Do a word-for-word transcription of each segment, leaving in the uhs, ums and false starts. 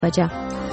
بجه.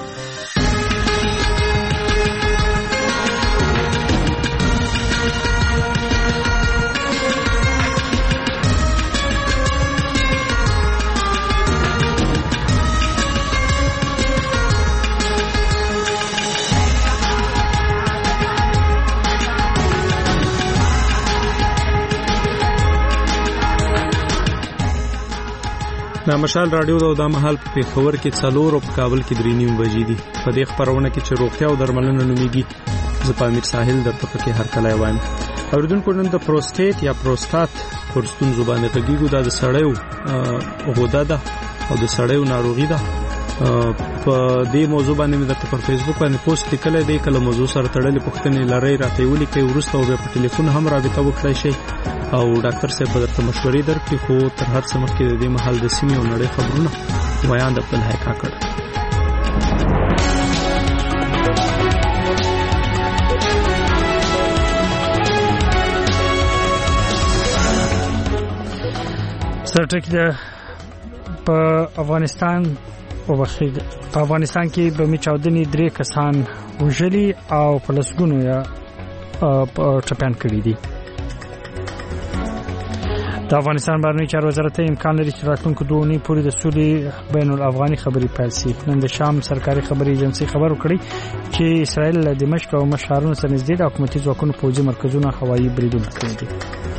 د مشال رادیو د مهال په پیښور کې څلور او په کابل کې درې نیم بجې دي. په دې خبرونه کې چې روغتیا او درملنه نوميږي، زه په امیر ساحل درته پکې هر کله وایم. اوریدونکو نن د پروستات یا پروستات پرستون زبانه غږیږي، دا د سړیو غوډه ده او د سړیو ناروغي ده. په دې موضوع باندې مې درته پر فیسبوک باندې پوسټ لیکلی دی. کله موضوع سره تړلې پوښتنې لرئ راته یې ولیکئ، وروسته به په ټلیفون هم رابطه وکړئ شئ او ډاکټر صاحب به درته مشورې درکړي. خو تر هر څه مخکې د دې مهال د سیمې او نړۍ خبرونه ویان د عبدالحی کاکړ. سرټک د په افغانستان او په افغانستان کې به می چاودنې درې کسان وژلي او په لسګونو یا ټپيان کړي دي. د افغانستان بهرنی چارو وزارت امکان لري چې راتلونکو دوه اونۍ پورې د سولې بین الافغاني خبرې پیل شي. نن د شام سرکاري خبري ایجنسی خبر ورکړي چې اسرائیل له دمشق او مشهورونو سره نږدې د حکومتي ځواکونو پوځي مرکزونو هوایي بریدونه کړي دي.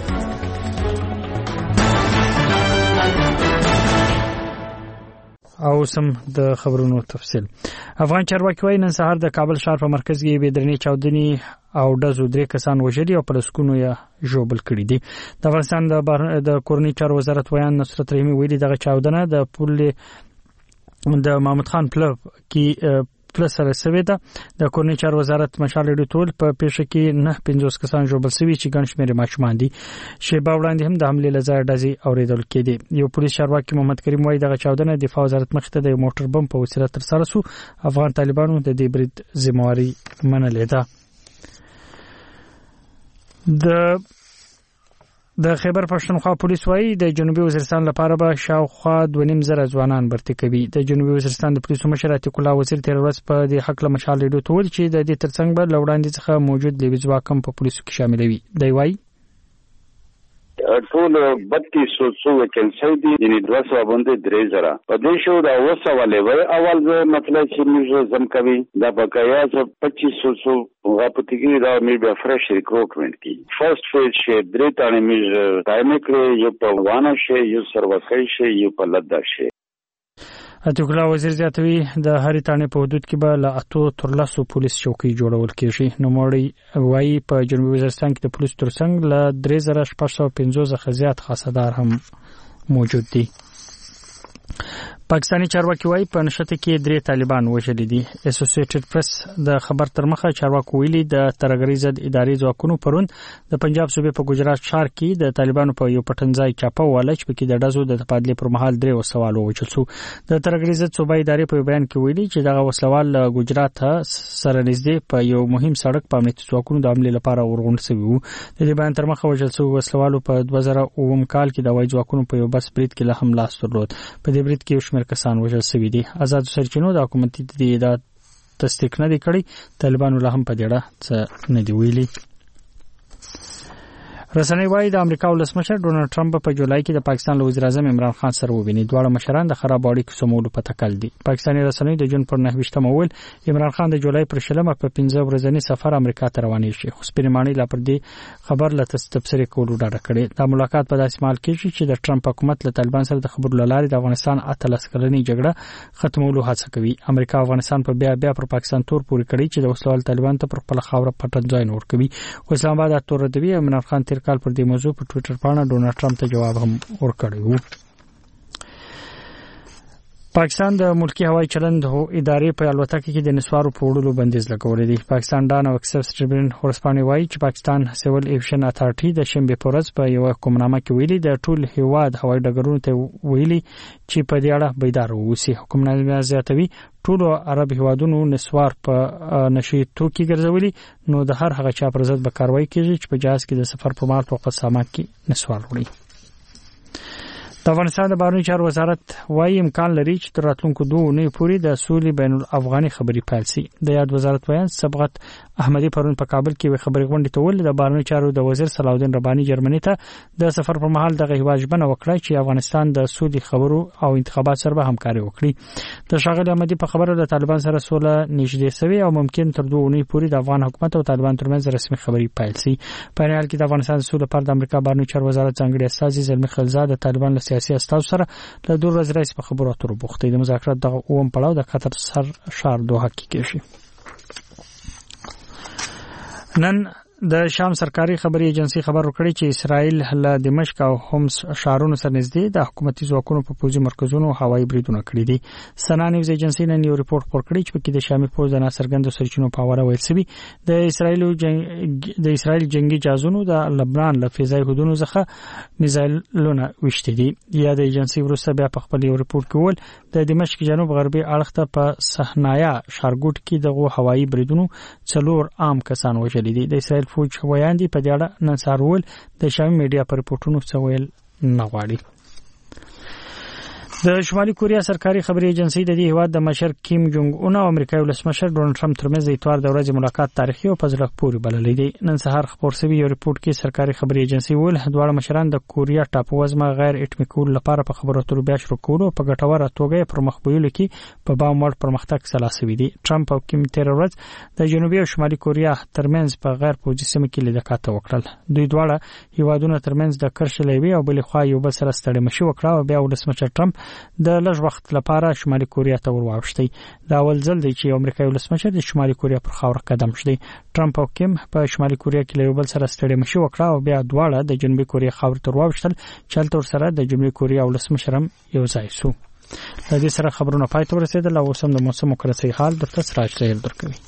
او سم د خبرونو تفصیل. افغان چارواکي وايي نن سهار د کابل ښار په مرکز کې به درنې چاودنې او ډزو درې کسان وژلي او پلسکونو یا ژوبل کړي دي. د افغانستان د د کورنۍ چارو وزارت ویان نصرت رحیمي ویلي دغه چاودنه د پول د محمد خان پلو کې پلس سره سوي ده. د کورنۍ چارو وزارت مشال ډیټول په پیښه کې نه پنځوس کسان ژوبل شوي چې ګڼ شمېر ماشومان دي. شیبه وړاندې هم د حملې لزار ډزې اوریدل کېدې. یو پولیس چارواکي محمد کریم وايي دغه چاودنه د دفاع وزارت مخ ته د موټر بم په وسیله تر سره شو. افغان طالبانو د دې برید ذمہواری منلې ده. د د خیبر پښتونخوا پولیس وايي د جنوبي وزیرستان لپاره به شاوخوا دوه نیم زره ځوانان برتي کوي. د جنوبي وزیرستان د پولیسو مشر عتیق الله وزیر تیر ورځ په د حق له مشال ریډیو ته ویل چې د دې ترڅنګ به لوړاندې څخه موجود لیوي ځواک هم په پولیسو کې شامل وي. دی وايي ټول بتیس سو وکیلسي دي، یعنی دوه سوه باندې درې زره په دې شو دا اوسه ولې وای اول زه مطلب چې موږ زم کوي دا بقایا چې پچیس سو غاپتګي دا مې بیا فرش ریکروټمنټ کی فرست فیز شه درې تانه موږ ټایم کړی یو په وانه شه یو سروسای شه یو په لدا شه. عتیق الله وزیر زیاتوي د هرې تانه په حدود کې به له اتو تر لسو پولیس چوکۍ جوړول کېږي. نو موري وايي په جنوبي وزیرستان کې د پولیس ترڅنګ له درې زره شپږ سوه پنځوس څخه زیات خاصدار هم موجود دي. پاکستانی چارواکي وايي په نشته کې درې طالبان وژلي دي. اسوسییټډ پریس د خبر تر مخه چارواکو ویلي د ترګری ضد اداري ځواکونو پرون د پنجاب صوبې په ګجرات ښار کې د طالبانو په یو پټنځای چاپه والچ په کې د ډزو د تبادله پر مهال درې وسوال ووجل شو. د ترګری ضد صوبې ادارې په بیان کې ویلي چې دغه وسوال ګجرات سره نږدې په یو مهم سړک په امنیتي ځواکونو د حمله لپاره ورغون شوی وو. د دې بیان تر مخه وژل شو وسوالو په دوه زره اووه کال کې د وای ځواکونو په یو بس برید کې له هم لاس درلود. په دې برید کې یو شمېر کسان وژل شوي دي. آزاد سرچینو د حکومتي د ادعا تصدیق نه دی کړی. طالبانو له هم په دې اړه څه نه دی ویلي. رسنۍ وايي د امریکا ولسمشر ډونالد ټرمپ په جولای کې د پاکستان له وزیر اعظم عمران خان سره وویني. دواړه مشران د خراب اړیکو سمولو په تکل دي. پاکستاني رسنۍ د جون پر نهه ویشتمه ویل عمران خان د جولای پر شلمه په پنځه ورځنی سفر امریکا ته روانې شي. خو سپینمانی لا پر دې خبر له تبصرې کولو ډډه کړې. دا ملاقات په داسې حال کې چې د ټرمپ حکومت له طالبان سره د خبرو لارې د افغانستان اتلس کلنې جګړه ختمولو هڅه کوي. امریکا افغانستان په بیا بیا پر پاکستان تور پورې کړی چې د وسلوال طالبان ته پر خپل خاور پټنځای نور کوي. اسلام آباد تور ردوی عمران خان تیر کال پر دې موضوع په ټوئیټر باندې ډونالد ټرمپ ته جواب هم ورکړی و. پاکستان د ملکی هوایي چلند ادارې په الوتکه کې د نسوارو په وړلو بندیز لګولې دي. پاکستان ډان او اکسپرس ټریبیون ورسپانې وایي چې پاکستان سیول ایویشن اتارټي د شنبه په ورځ په یو حکومتنامه کې ویلي د ټول هیواد هوایي ډګرونو ته ویلي چې په دې اړه بیدار اوسئ. حکومتنامه زیاتوي ټول عرب هیوادونو نسوار په نشي توکي ګرځولي، نو د هر هغه چا پر ضد به کاروایی کیږي چې په جهاز کې د سفر په مهال په سامان کې نسوار وړي. د د افغانستان د بهرنیو چارو وزارت وايي امکان لري چې تر راتلونکو دوه اونیو پورې د سولې بین الافغاني خبري پیل شي. د یاد وزارت بیان صبغت احمدی پرون په کابل کې خبري غونډه ته ول د بهرنیو چارو د وزیر صلاح الدین رباني جرمني ته د سفر پر مهال دغه واجبنه وکړه چې افغانستان د سولې خبرو او انتخابات سره به همکاري وکړي. د شاغل احمدی په خبره د طالبان سره سوله نږدې شوی او ممکن تر دوه اونیو پورې د افغان حکومت او طالبان ترمنځ رسمي خبري پیل شي. په حال کې د افغانستان سولې لپاره د امریکا بهرنیو چارو وزارت ځانګړي استازي زلمی خلیلزاد د طالبان له سیاسي استازو سره له دوه ورځې راځي په خبرو اترو بوخت دي. د مذاکرات دغه اوم پړاو د قطر سر شهر دوحه کې کېږي. نن د شام سرکاري خبري ایجنسی خبر ورکړي چې اسرائیل له دمشق او حمص شهرونو سره نږدې د حکومتي ځواکونو په پوځي مرکزونو هوایي بریدونه کړي دي. سنا نیوز ایجنسی نن یو ریپورت خپور کړی چې په کې د شامي پوځ د ناصرګند سرچینو په اړه ویل شوی د اسرائیل جنگ د اسرائیل جنگي جهازونو د لبنان له فضایي حدودونو څخه میزایلونه وشتي دي. یا د ایجنسی ورسته بیا په خپل یو ریپورت کې ول د دمشق جنوب غربي اړخ ته په صحنایا شارګوټ کې دغه هوایي بریدونو څلور عام کسان وژل دي. د اسرائیل فوج ویاندي په دې اړه نن سهار ول د شامي میډیا پر رپورټونو څه ویل نه غواړي. د شمالي کوریا سرکاري خبري ایجنسی د دې هواد د مشر کیم جونګ اون او امریکایي ولسمشر ډونالد ټرمپ ترمنځ د اتوار د ورځې ملاقات تاریخي او په زړه پورې بللی دی. نن سهار خبر شوی یو ریپورت کې سرکاري خبري ایجنسی ول دواړه مشران د کوریا ټاپو وزمه غیر اټمی کول لپاره په خبرو اترو بیا شروع کولو په ګټوره توګه پر مخ بیول کې په بام وړ پرمختګ سلاسوي دي. ټرمپ او کیم تیر ورځ د جنوبي او شمالي کوریا ترمنځ په غیر پوځي سیمه کې لیدکات وکړل. دوی دواړه هیوادونو ترمنځ د کرشلوي او بل خوا یو بل سره ستړي مشي وکړه او بیا ولسمشر ټرمپ د لږ وخت لپاره شمالي کوریا ته ورواوښتي. دا اول ځل دی چې امریکایي ولسمشر د شمالي کوریا پر خاور قدم شدي. ټرمپ او کیم په شمالي کوریا کې له یو بل سره ستړي مشي وکړه او بیا دواړه د جنوبي کوریا خاور ته ورواوښتل چې هلته ورسره د جنوبي کوریا ولسمشر هم یو ځای شو. د دې سره خبرونه پای ته ورسېدل او اوس هم د موسم مقرسي حال درته سراج ته درکوي.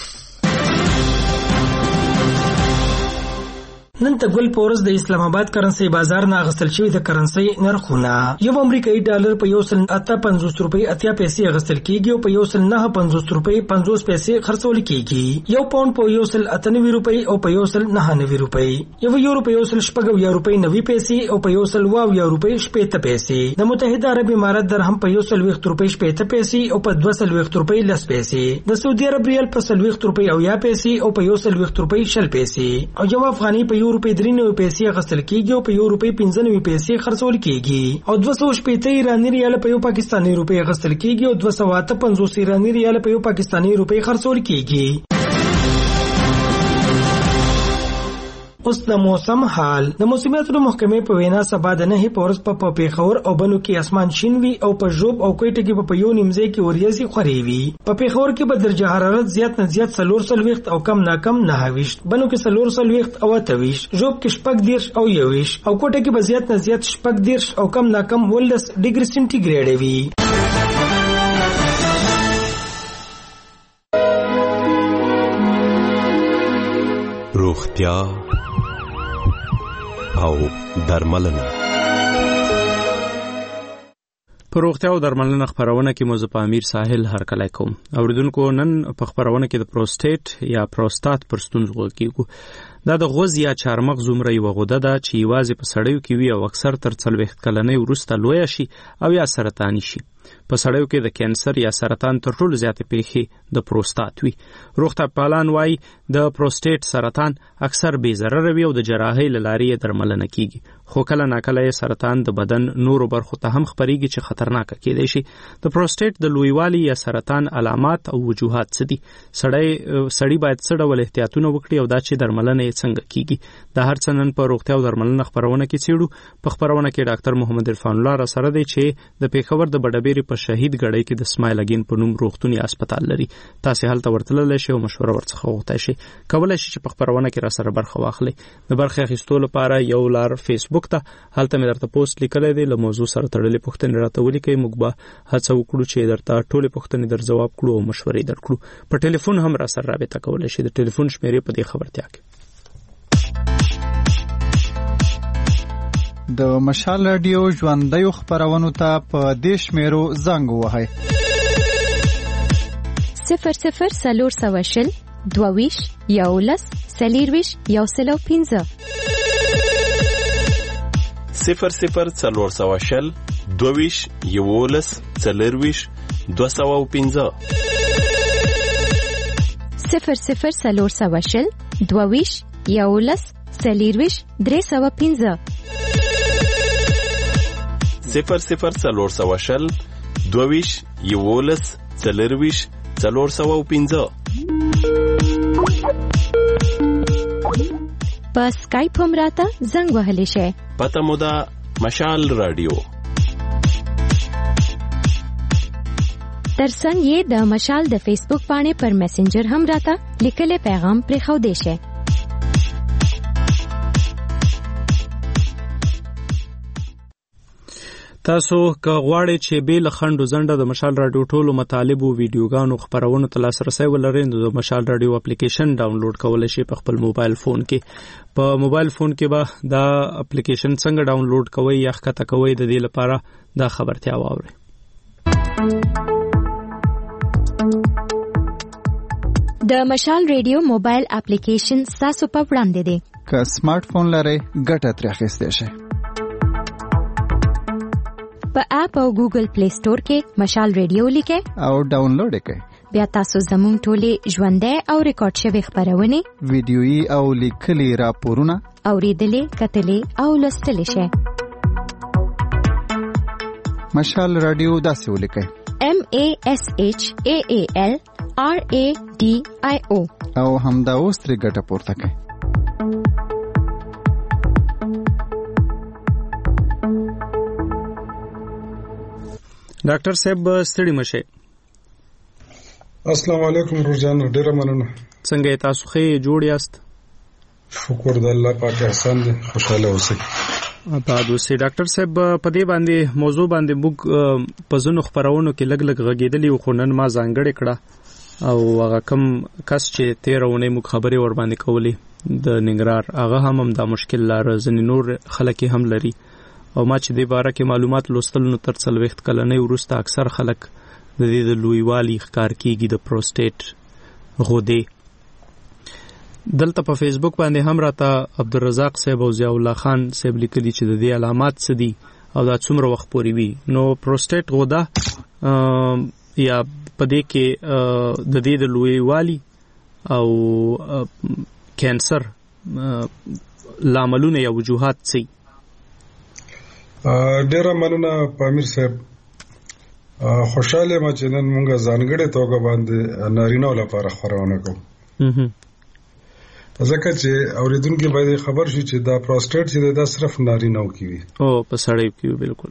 نن ته ګل پورس د اسلام آباد کرنسي بازار نه غستل شوی د کرنسي نرخونه یو امریکایي ډالر په یو سل اته پنځوس روپۍ اتیا پیسې غستل کیږي او په یو سل نه پنځوس روپۍ پنځوس پیسې خرڅول کیږي. یو پاوند په یو سل اته نوي روپۍ او په یو سل نه نوي روپۍ. یو یورو په یو سل شپږ یا روپۍ نوي پیسې او په یو سل واو یا روپۍ شپږ پیسې. د متحده عرب امارات درهم په یو سل ویشت روپۍ شپږ پیسې او په دوه سل ویشت روپۍ لس پیسې. د سعودي عرب ریال په سل ویشت روپۍ او یا پیسې او په یو سل ویشت روپۍ شل پیسې. او یو افغاني په یو روپۍ درې نوي پیسې غسل کیږي او په یو روپۍ پنځه نوي پیسې خرڅول کیږي. او دوه سوه شپږ ایراني ریال په یو پاکستاني روپۍ غسل کیږي او دوه سوه اته پنځوس ایراني ریال په یو پاکستاني روپۍ خرڅول کیږي. اوس د موسم حال. د موسمیاتو محکمې په وینا سبا د نه په ورځ په پیښور او بنو کې اسمان شین وي او په ژوب او کوټه کې په یو نیمځای کې وریځي خوري وي. په پیښور کې به درجه حرارت زیات نه زیات څلور سلويخت او کم نه کم نه ویشت. بنو کې څلور سلويخت او اته ویشت. ژوب کې شپږ دیرش او یو ویشت او کوټه کې به زیات نه زیات شپږ دیرش او کم نه کم ولس ډیګري سنټیګریډ وي. روغتیا او درملنه. په روغتیا او درملنه خبرونه کې موضوع په امیر ساحل هرکلی کوم. اوریدونکو نن په خبرونه کې د پروستات یا پروستات پر ستونزو غږیږو. دا د غوز یا چارمغز عمر یو غوده ده چې یوازې په سړیو کې وي او اکثر تر څلوېښت کلنۍ وروسته لویه شي او یا سرطاني شي. په سړیو کې د کینسر یا سرطان تر ټولو زیاتې پیښې د پروستات وي. روغتیا پالان وایي د پروستات سرطان اکثر بې ضرره وي او د جراحۍ له لارې یې درملنه کیږي. خو کله ناکله یې سرطان د بدن نورو برخو ته هم خپریږي چې خطرناکه کیدای شي. د پروستات د لویوالي یا سرطان علامات او وجوهات څه دي؟ سړی سړی باید څه ډول احتیاطونه وکړي او دا چې درملنه یې څنګه کیږي؟ دا هر څه نن په روغتیا او درملنه خبرونه کې څېړو. په خبرونه کې ډاکټر محمد عرفان الله را سره دی چې د پیښور د بډبېرې په شهید ګړۍ کې د اسماعیل اګین په نوم روغتوني هسپتال لري. تاسو هلته ورتللی شئ او مشوره ورڅخه وغوښتای شئ. کولی شئ چې په خبرونه کې را سره برخه واخلئ. د برخې اخیستو لپاره یو لار فیسبوک ته، هلته مې درته پوسټ لیکلی دی. له موضوع سره تړلې پوښتنې راته ولیکئ. موږ به هڅه وکړو چې درته ټولې پوښتنې در ځواب کړو او مشورې درکړو. په ټلیفون هم را سره رابطه کولی شئ. د ټلیفون شمیرې په دې خبرتیا کې د مشال رادیو ژوندیو خبرونو ته په دې شمیرو زنګ ووهئ: صفر صفر څلور سوه شل دوه ویشت یولس څلېرویشت یو سل او پنځه صفر صفر څلور سوه شل دوه یولس څلرویشت دوه سوه پنځه صفر صفر څلور سوه شل دوه یولس څلرویشت درې سوه پنځه صفر صفر څلور سوه شل دوه یولس څلرویشت څلور سوه پنځه. په سکایپ هم راته زنګ وهلی شئ. پته مو ده مشال رادیو. ترڅنګ یې د مشال د فیسبوک باندې پر میسنجر هم راته لیکلی پیغام پرېښودی شئ. تاسو که غواړئ چې به له خندو زنده د مشال رادیو ټولو مطالب او ویډیوګانو خبرونو ته لاسرسي ولرئ نو د مشال رادیو اپلیکیشن ډاونلوډ کولای شئ په خپل موبایل فون کې. په موبایل فون کې به دا اپلیکیشن څنګه ډاونلوډ کوئ یا ښکته کوئ د دې لپاره دا خبرتیا واورئ. د مشال رادیو موبایل اپلیکیشن تاسو په وړاندې دی. که سمارټ فون لرئ ګټه ترې اخیستی شئ. په اپ او ګوګل پلی سٹور کې مشال رادیو لیکئ او ډاونلوډ یې کړئ. بیا تاسو زموږ ټولې ژوندۍ او ریکارډ شوې خبرونه ویډیويي او لیکلي راپورونه اوریدلې کتلې او لوستلې شئ. مشال رادیو داسې ولیکئ M A S H A A L R A D I O او همدا اوس ترې ګټه پورته کړئ. ډاکټر صاحب ستړي مشه. السلام علیکم روزان، ډیره مننه. څنګه تاسو ښه جوړ یاست؟ شکر د الله پاک احسان دی، خوشاله اوسئ. آباد اوسئ. ډاکټر صاحب په دې باندې موضوع باندې موږ په ځینو خبرونو کې لګ لګ غږیدلی خو نن ما ځانګړې کړه او هغه کم کس چې تیرونه موږ خبرې ور باندې کولې د ننګرهار هغه هم هم دا مشکل لاره ځنې نور خلک هم لري او ما چې دې باره کې معلومات لوستل نو تر څلوېښت کلنۍ وروسته اکثر خلک د دې د لویوالي ښکار کېږي د پروسټیټ غدې. دلته په فیسبوک باندې هم راته عبدالرزاق صاحب او ضیاء الله خان صاحب لیکلي چې د دې علامات څه دي او دا څومره وخت پورې وي. نو پروسټیټ غده یا په دې کې د دې د لویوالي او کینسر لاملونه یا وجوهات څه؟ ډیره مننه پامیر صاحب. خوشاله ما چې نن مونږه ځانګړې توګه باندې نارینه لپاره خبرونه کوو ځکه چې اوریدونکو باندې خبر شي چې دا پروسټیټ چې دا صرف نارینه کې وي او په سړی کې وي. بالکل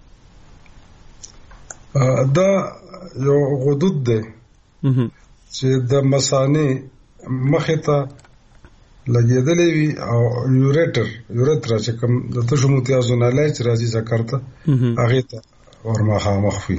دا یو غدود ده چې د مثانه مخه ته لګیدلې وي او یوریټر یورترا چې کوم د تشو متیازو نه لای چې راځي ذکرته هغه ته ورمخه مخفي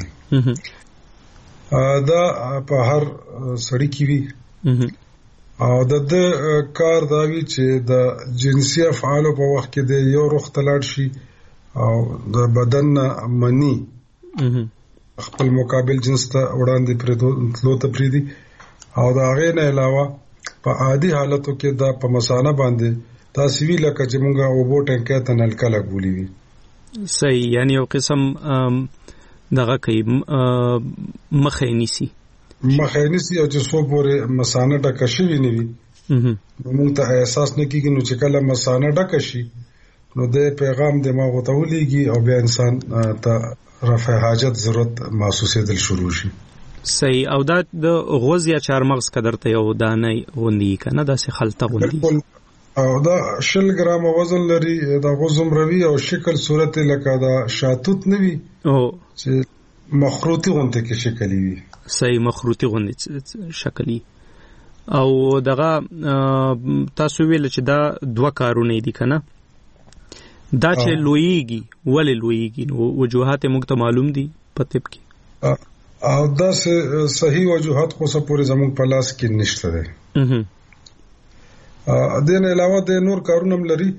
دا په هر سړی کې وي او د کار دا وی چې د جنسي افعال په وخت کې د یو روخ تلاړ شي او د بدن منی خپل مقابل جنس ته وړاندې پرېدو ته پریدي او دا غي نه علاوه په عادي حالتو کې دا په مسانه باندې تاسو وی لکه چې مونږه او بو ټنګه ته نلکا لګولې وي. صحیح، یعنی یو قسم دغه کوي مخې نیسی مخې نیسی او چې سو پورې مسانه ډکه شي نه وي مونږ ته احساس نه کیږي نو چې کله مسانه ډکه شي نو د پیغام دماغ ته ولېږي او بیا انسان ته رفع حاجت ضرورت محسوسېدل شروع شي. صحیح. او دا د غوز یا چارمغز قدر ته یو دانه غوندي کنه دا سه خلطه غوندي او دا شل ګرام وزن لري. دا غوزم روي او شکل صورت لکه دا شاتوت نوي او چې مخروطي غونډه کې شکلي وي. صحیح، مخروطي غونډه شکلي. او دغه تاسو ویل چې دا دوه کارونه دي کنه دا چې لویږي ولې لویږي نو وجوهات موږ ته معلوم دي په طب کې او دا صحیح وجوهات خو څه پورې زموږ په لاس کې نشته ده. ا دین علاوه د نور کارونه لري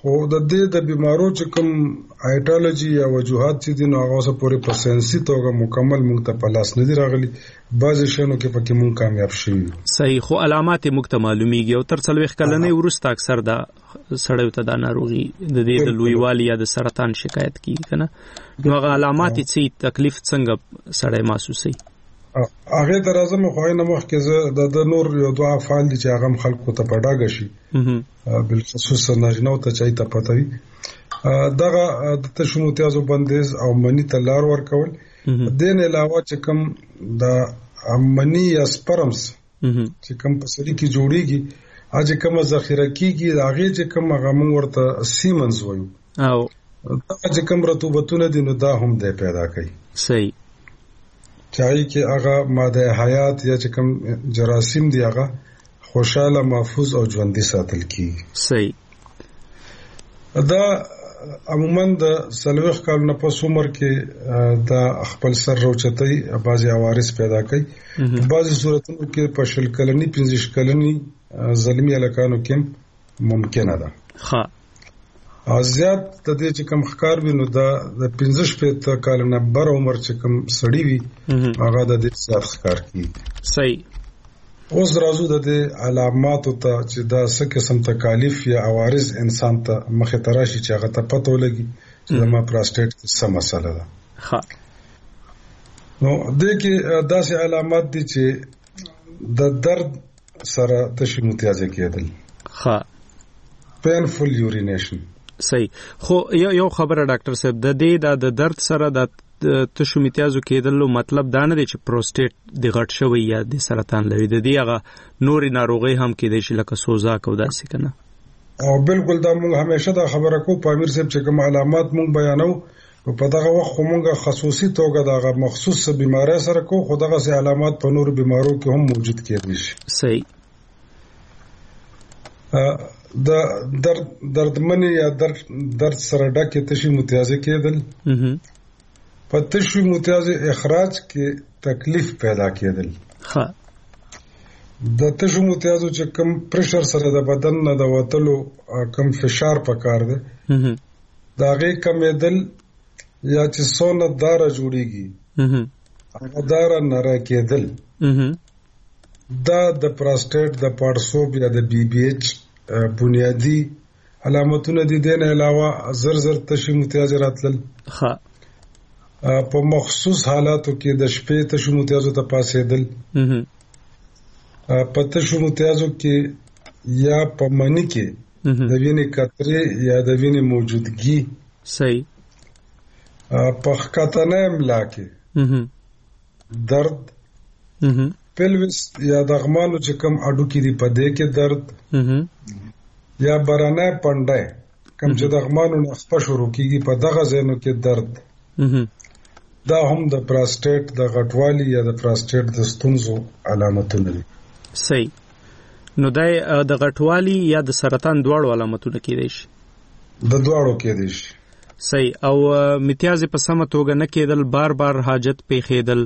خو د دې د بیمارو چې کوم ایټالوجي یا وجوهات چې دي نو هغه اوسه پورې په ساينسي توګه مکمل موږ ته په لاس نه دي راغلي. بعضې شیانو کې پکې موږ کامیاب شوي. صحیح. خو علامات یې موږ ته معلومیږي او تر څلوېښت کلنۍ وروسته اکثر دا سړیو ته دا ناروغي د دې د لویوالي یا د سرطان شکایت کیږي که نه، نو هغه علامات یې څه تکلیف څنګه سړی محسوسوي؟ هغې ته راځم خو هغې نه مخکې زه د نور یو دوه افعال دي چې هغه هم خلکو ته په ډاګه شي، بالخصوص نارینهو ته چې هغوی ته پته وي. دغه د تشو متیازو بندیز او مني ته لار ورکول. دې نه علاوه چې کوم د مني یا سپرمس چې کوم په سړي کې جوړیږي هغه چې کومه ذخیره کیږي د هغې چې کوم هغه موږ ورته سیمنز وایو، او دغه چې کوم رطوبتونه دي نو دا هم دی پیدا کوي. صحیح. چاہی کې هغه ماده حیات یا چې کوم جراثیم دی هغه خوشاله محفوظ او ژوندۍ ساتل کیږي. صحیح. دا عموما د څلوېښت کالو نه پس عمر کې دا خپل سر روچتۍ بعضې عوارض پیدا کوي. په بعضې صورتونو کې په شل کلني پنځه کلني زلمي هلکانو کې ممکنه ده. ښه. زیات د دې چې کوم ښکار وي نو دا د پنځه شپېته کاله نه بر عمر چې کوم سړي وي هغه د دې زیات ښکار کیږي. صحیح. اوس راځو د دې علاماتو ته چې دا څه قسم تکالیف یا عوارض انسان ته مخې ته راشي چې هغه ته پته ولګي چې زما پراسټیټ کې څه مسله ده. ښه. نو دې کې داسې علامات دي چې د درد سره تشې متیازې کېدل. ښه. پینفول یورینیشن. صحیح. خو یو خبره ډاکټر صاحب د دې د درد سره د تشو متیازو کېدلو مطلب دا نه دی چې پروسټیټ د غټ شوی یا د سرطان لري، د دې هغه نورې ناروغۍ هم کېدای شي لکه سوزاک او داسې که نه؟ او بالکل دا موږ همیشه دا خبره کوو په امیر صاحب چې کوم علامات موږ بیانو په دغه وخت خو موږ خصوصي توګه دغه مخصوص بیماری سره کوو، خو دغه سي علامات په نورو بیمارو کې هم موجود کېدای شي. صحیح. د درد دردمنې یا درد درد سره ډکې تشې متیازې کېدل، په تشو متیازې اخراج کې تکلیف پیدا کېدل. ښه. د تشو متیازو چې کم پریشر سره د بدن نه د وتلو کم فشار پکار دی د هغې کمېدل یا چې څونه داره جوړیږي هغه داره نری کېدل، دا د پراسټیټ د پاړسوب یا د بی بی ایچ بنیادی علامتونه دي. دې نه علاوه زر زر تشې متیازې راتلل. ښه. په مخصوص حالاتو کې د شپې تشو متیازو ته پاسېدل، په تشو متیازو کې یا په مني کې د وینې قطرې یا د وینې موجودګي. صحیح. په ښکتنۍ املا کې درد، پیلوس یا دغمانو چې کوم اډوکي دي په دې کې درد، یا برانه پنډه کوم چې دغمانو نه خپه شروع کیږي په دغه ځایونو کې درد، دا هم د پراسټیټ د غټوالي یا د پراسټیټ د ستونزو علامتونه دي. صحیح. نو دا د غټوالي یا د سرطان دواړو علامتونه کېدای شي؟ د دواړو کېدای شي. صحیح. او متیازې په سمه توګه نه کېدل، بار بار حاجت پیښېدل،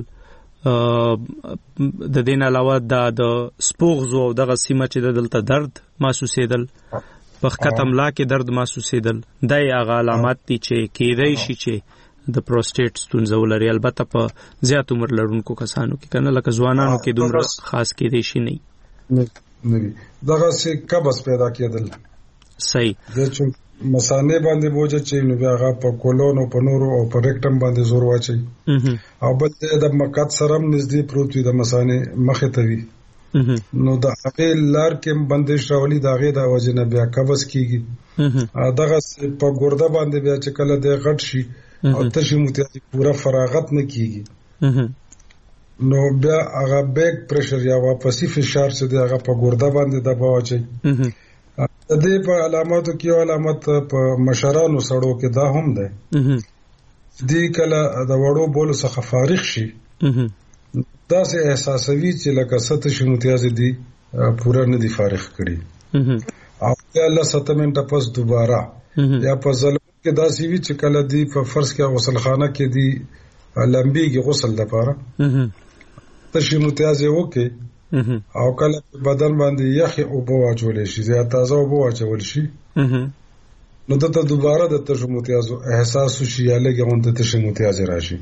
د دې نه علاوه دا د سپوغزو او دغه سیمه چې د دلته درد محسوسېدل، په ښکته ملا کې درد محسوسېدل، دا یې هغه علامات دي چې کېدای شي چې د پروسټیټ ستونزه ولري. البته په زیات عمر لرونکو کسانو کې کنه لکه ځوانانو کې دومره خاص کېدای شي نه وي. دغه سي قبض پیدا کېدل. صحیح. د چون مثانه باندې بوجه چې نو بیا هغه په کولون او په نورو او په ریکټم باندې زور واچي، او بل د مقعد سره نږدې پروت وي د مثانه مخې ته وي، نو د هغې لار کې بندش راولي، د هغې د وجې نه بیا قبض کېږي. دغه په ګرده باندې بیا چې کله دی غټ شي او تشې متیازې پوره فراغت نه کېږي نو بیا هغه بیک پریشر یا واپسي فشار چې دی هغه په ګرده باندې دباو اچوي. د دې په علاماتو کې یو علامت په مشرانو سړو کې دا هم دی، دی کله د وړو بولو څخه فارغ شي داسې احساسوي چې لکه سطح شمتیازې دي پوره نه دي فارغ کړي، او بیا لس اته منټه پس دوباره یا په ظلم کې داسې وي چې کله دی په فرض کې غسل خانه کې دی لمبيږي غسل لپاره تشې متیازې وکړي او کله بدن باندې یخ او بو واچول شي یا تازه او بو واچول شي نو دته دوباره د تشو متیازو احساس شي یا لګون د تشو متیاز راشي.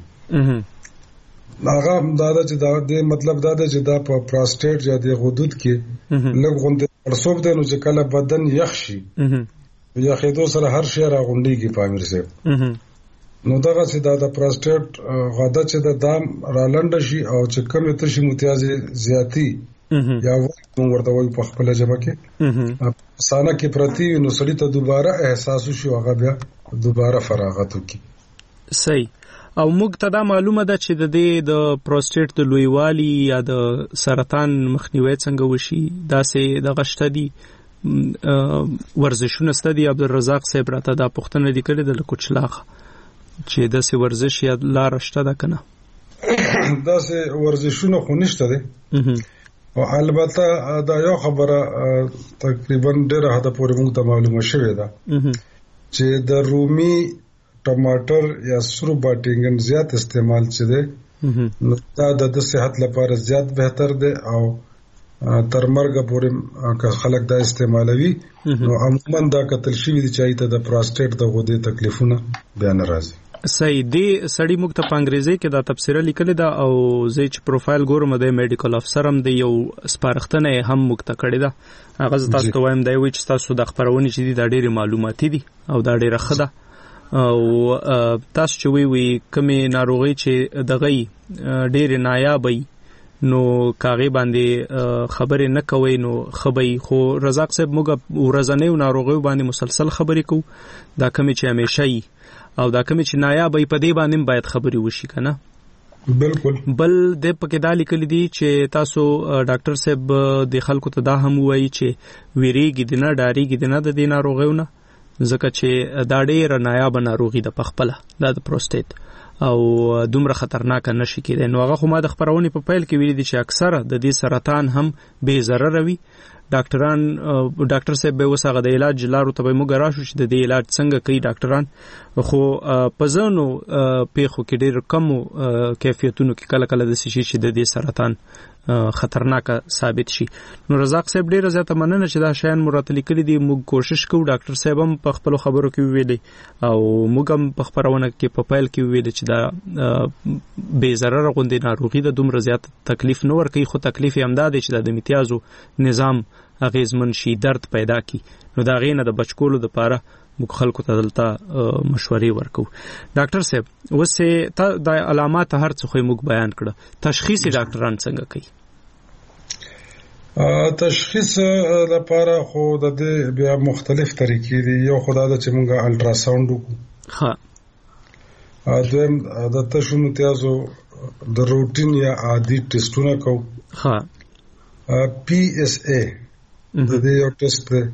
هغه دا چې دا د مطلب دا چې دا په پروستیټ یا د غدود کې لګون د پرسوب د نو چې کله بدن یخ شي یا خېدو سره هر شی راغونډيږي پامیر سره. نو دا چې دا د پروستیټ غده چې د دام رالند شي او چې کم تشو متیاز زیاتی یا موږ ورته وایو په خپل ژبه کې سانه کې پرتی نو سړی ته دوباره احساس شي هغه بیا دوباره فراغت وکړي. صحیح. او موږ ته دا معلومه ده چې د دې د پروستیټ د لویوالي یا د سرطان مخنیوي څنګه وشي دا سه د غشته دي ورزشونه ستدي. عبدالرزاق صاحب راته دا پوښتنه دي کړې د کوچلاخ چې د سه ورزش یا لار شته ده کنه. دا سه ورزشونه خو نشته دي او البته دا یو خبره تقریبا ډېر حد پورې موږ ته معلومه شوې ده چې د رومي ټماټر یا سرو باټینګن زیات استعمال چې ده نو دا د صحت لپاره زیات بهتر دی او تر مرګ پورې که خلک دا استعمالوي نو عموما دا کتل شوی دی چې ته د پروستیټ د غدې تکلیفونه بیان راځي. صحیح دی. سړی موږ ته په انګریزي کې دا تفسیر لیکل دا او زه چې پروفایل ګورم د میډیکل افسر هم دی یو سپارښتنه هم موږ ته کړی دا. هغه تاسو ته وایم دی چې تاسو د خبرونه چې دي دا ډېری معلوماتي دي او دا ډېره ښه ده او تاسو چې وی وی کومې ناروغي چې دغه ډېر نایابه نو کاغه باندې خبرې نه کوي نو خبي خو رزاق صاحب موږ ورځنی ناروغي باندې مسلسل خبرې کوو دا کومې چې همیشه او دا کومې چې نایابه په دې باندې باید خبرې وشي کنه. بالکل. بل د پکې دا لیکل دي چې تاسو ډاکټر صاحب د خلکو ته دا هم وایي چې ویریږي دنه ډاریږي دنه د دې ناروغیونه ځکه چې دا ډېر نایابه ناروغي ده په خپله دا د پروستیټ او دومره خطرناک نشي کېدای. نو هغه خو ما د خبرونې په پیل کې ویلي دي چې اکثره د دې سرطان هم بې ضرره وي. ډاکټران ډاکټر صاحب به وسغه د علاج لارو ته به موږ راشو چې د دې علاج څنګه کوي ډاکټران خو په ځانو پیخو کې ډېر کم کیفیتونو کې کله کله د شي چې د دې سرطان خطرناک ثابت شي. نو رزاق صاحب ډېر زیاته مننه چې دا شیان مراتب لیکلي دي. موږ کوشش کوو ډاکټر صاحب هم په خپل خبرو کې ویلي او موږ هم په خبرونه کې په پیل کې ویلي چې دا بې ضرره غوندې ناروغي د دومره زیات تکلیف نه ورکوي خو تکلیف یې همدا دی چې د امتیازو نظام اغیزمن شي درد پیدا کی. نو دا غینه د بچکولو د پاره موږ خلکو ته دلته مشورې ورکو. ډاکټر صاحب وسه د علامات هر څه خو موږ بیان کړه تشخیص ډاکټران څنګه کوي؟ تشخیص لپاره خو د دې بیا مختلف طریقې دي. یو خدای د چې موږ الټرا ساوند وکړو. ها دویم د تشو متیازو د روټین یا عادي ټیسټونه کوو. ها پی ایس ای د دې یو ټیسټ دی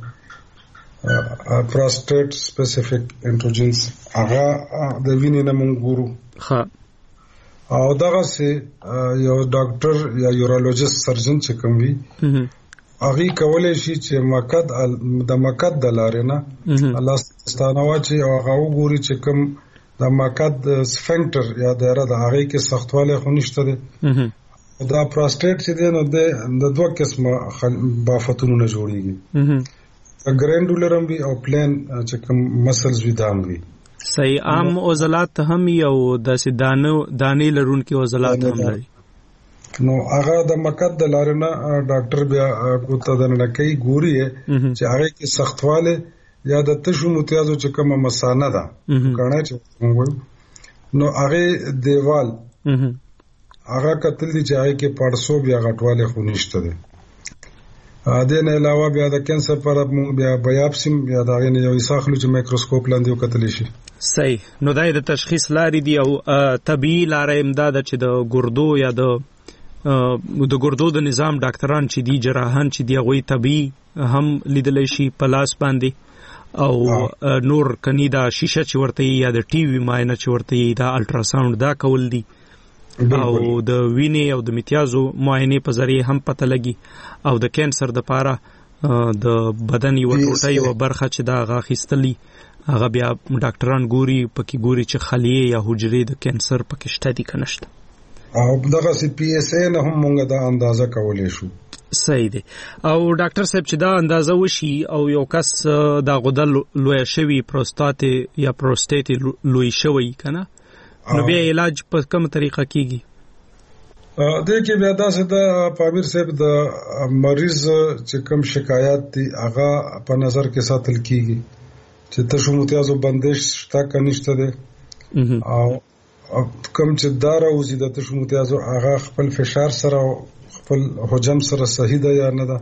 پروستیټ سپیسیفیک انټروجنز هغه د وینې نه مونږ ګورو. ها او دغه سه یو ډاکټر یا یورولوژیست سرجن چې کوم وي هغه کولای شي چې مقد د مقد د لارې نه الله ستانه واچي او هغه وګوري چې کوم د مقد سفنکټر یا دایره د هغه کې سختواله خو نشته ده. دا پروستیټ چې دی نو د دوه قسمه بافتونو نه جوړیږي ګرینډولر هم وي او پلین چې کوم مسلز وي دام وي. صحیح. عام عضلات هم یو د دانو دانې لرونکي عضلات هم لري. نو هغه د مقد د لارې نه ډاکټر بیا کوته د نه کوي ګوري چې هغه کې سختواله یا د تشو متیازو چې کومه مسانه ده کڼه چې موږ نو هغه دیوال هغه کتل دي چې هغه کې پړسوب یا غټواله خو نشته ده. ا دې نه علاوه بیا د کینسر پر موږ بیا بایاپسي یا دا غنه یو اساخلو چې مایکروسکوپ لاندې وکتل شي. صحیح. نو دا د تشخیص لارې دی او طبيعي لارې امداد چې د ګردو یا د د ګردو د نظام ډاکټران چې دی جراحان چې دی غوي طبيعي هم لیدل شي په لاس باندې او نور کني دا شیشه چې ورته یا د ټي وي ماینه چې ورته دا الټرا ساوند دا کول دي او د وینې او د امتیازو معاینې په ذریعه هم پته لګي او د کینسر د پاره د بدن یو ټوټه یو برخه چې دا غاخستلی هغه بیا ډاکټران ګوري پکې ګوري چې خلیه یا حجرې د کینسر پکې شته دي کنه شته. او دغه سی پی ایس ای نه هم موږ دا اندازه کولای شو. صحیح دی. او ډاکټر صاحب چې دا اندازه وشي او یو کس دا غده لوی شوی پروستات یا پروستات لوی شوی کنه نو بیا علاج په کوم طریقه کیږي؟ د کې بیا داسې د پامیر صاحب د مریض چې کوم شکایت دي هغه په نظر کې ساتل کیږي چې تشو متیازو بندش شته کنيشته ده او کوم چې دار او زیاده تشو متیازو هغه خپل فشار سره خپل حجم سره صحیح ده یا نه ده.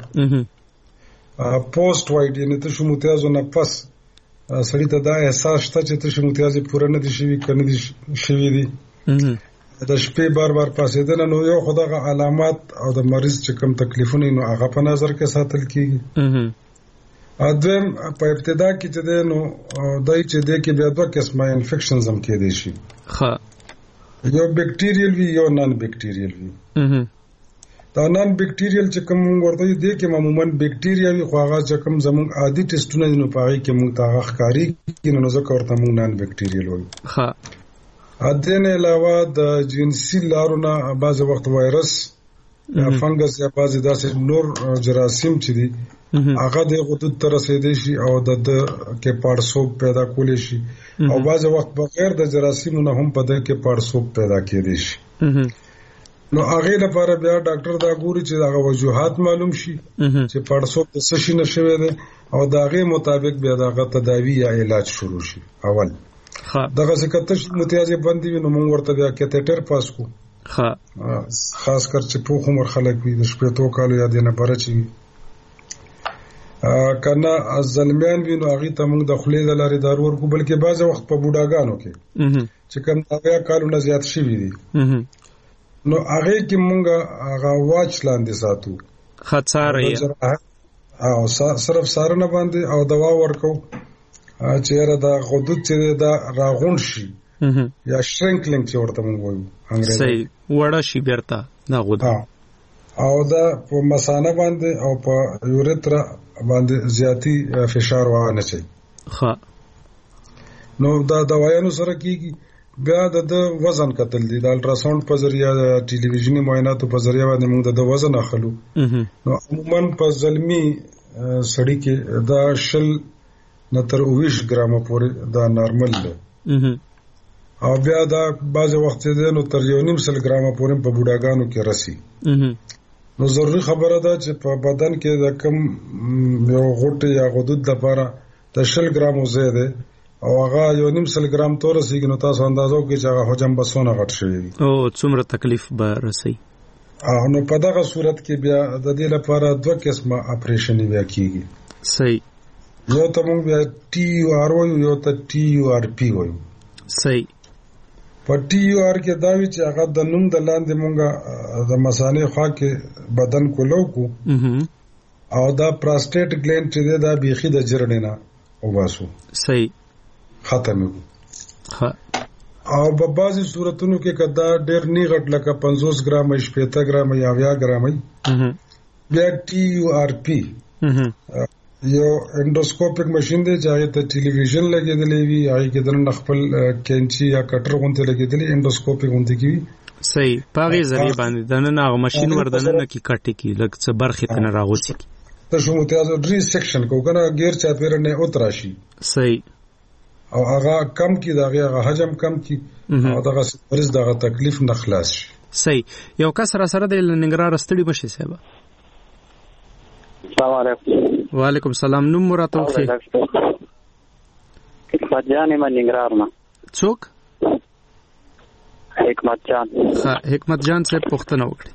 پوسټ وایډ یعنی تشو متیازو نه پس سړی ته دا احساس شته چې تشو متیازي پوره نه دي شوی کنه دي شوی دي د شپې بار بار پاسېدنه نو یو خدغه علامات او د مریض چې کوم تکلیفونه نو هغه په نظر کې ساتل کیږي. ادم په ابتدا کې چې ده نو دای چې ده کې بیا دوه قسمه انفیکشنز هم کې دي شي. ښه یو بیکټیریل وی یو نان بیکټیریل وی. دا نان بیکټیریل چې کوم ورته دي کې معمولا بیکټیریا وی خو هغه چې کوم زموږ عادي ټیسټونه نو پاره کې موږ ته ښکاری کې نو ځکه ورته موږ نان بیکټیریل وایو. ښه اذن علاوه د جنسي لارونه بعض وخت وایرس یا فنګس یا بعض داسې نور جراثیم چې دي هغه د غدود تر رسیدي شي او د کې پړسوب پیدا کولی شي او بعض وخت بغیر د جراثیمونو هم په د کې پړسوب پیدا کېدي شي. نو هغه لپاره بیا ډاکټر دا ګوري چې هغه وجوهات معلوم شي چې پړسوب د څه شي نشوي ده او داغه مطابق بیا دغه تداوی یا علاج شروع شي. اول دغه څه متیازي باندې نو موږ ورته بیا کیتټر پاس کو. ها خاص کر چې په عمر خلک وي د شپې تو کالو یا دینه برچي کنه ظلمیان وي نو هغه ته موږ د خلې د لارې دارو ورکو بلکې بعض وخت په بوډاګانو کې چې کوم هغه کالو نه زیات شي وي نو هغه کې موږ هغه واچ لاندې ساتو خاصاره او صرف سارنه باندې او دوا ورکو چې را دا غدود چې دا راغون شي یا شرینکلینګ چې ورته موږ وایو انګریزي صحیح وړه شي بیرته دا غدود او دا په مثانه باندې او په یوريترا باندې زیاتی فشار وانه شي. ښه نو دا دوايانو سره کیږي بیا د وزن کتل دي د الټراساوند په ذریعہ د ټلویزیونی معایناتو په ذریعہ باندې موږ د وزن اخلو. نو عموما په ظلمي سړی کې دا شل نه تر اوویش ګرامه پورې دا نارمل ده او بیا دا بعض وخت ده نو تر یو نیم سل ګرامه پورې په بوډاګانو کې رسی. نو ضروري خبره ده چې په بدن کې د کم یو غوټه یا غدود لپاره د شل ګرامو زیاده او هغه یو نیم سل ګرام تور رسیږي نو تاسو اندازو کې چې هغه حجم بسونه غټ شي او څومره تکلیف به رسي. نو په دغه صورت کې بیا د دې لپاره دوه قسمه اپریشن بیا کیږي. صحیح یو ته موږ بیا ټي یو آر وایو یو ته ټي یو آر پی وایو. صحیح په ټي یو آر کې دا وی چې هغه د نوم د لاندې موږ د مثانه خوا کې بدن کولو کو او دا پراسټیټ ګلینډ چې دا بيخي د جرړې نه او واسو. صحیح ختم ها او په بعضي صورتونو کې کدا ډېر نه غټ لکه پنځوس ګرام شپږ ګرام یا اویا ګرام بیا ټي یو آر پی یو انډوسکوپیک ماشين دی چې هغه ته ټلویزیون لګیدلې وي هغه کې دنه خپل کینچي یا کټر غونته لګیدلې انډوسکوپیک غونته کی. صحیح پاغي ذریعہ باندې دنه هغه ماشين وردنه نه کی کټ کی لکه څه برخه کنه راغوسی کی ته شو متیازو ډری سیکشن کو کنه غیر چا پیر نه اتراشي. صحیح او هغه کم کی دا هغه حجم کم کی او دغه مریض دغه تکلیف نه خلاص شي. صحیح یو کس را سره د ننګرهار استړي بشي صاحب. السلام علیکم. وعلیکم السلام. نوم مراته وخی حکمت جان ما ننګرهار نه. څوک؟ حکمت جان. ها حکمت جان صاحب پوښتنه وکړي.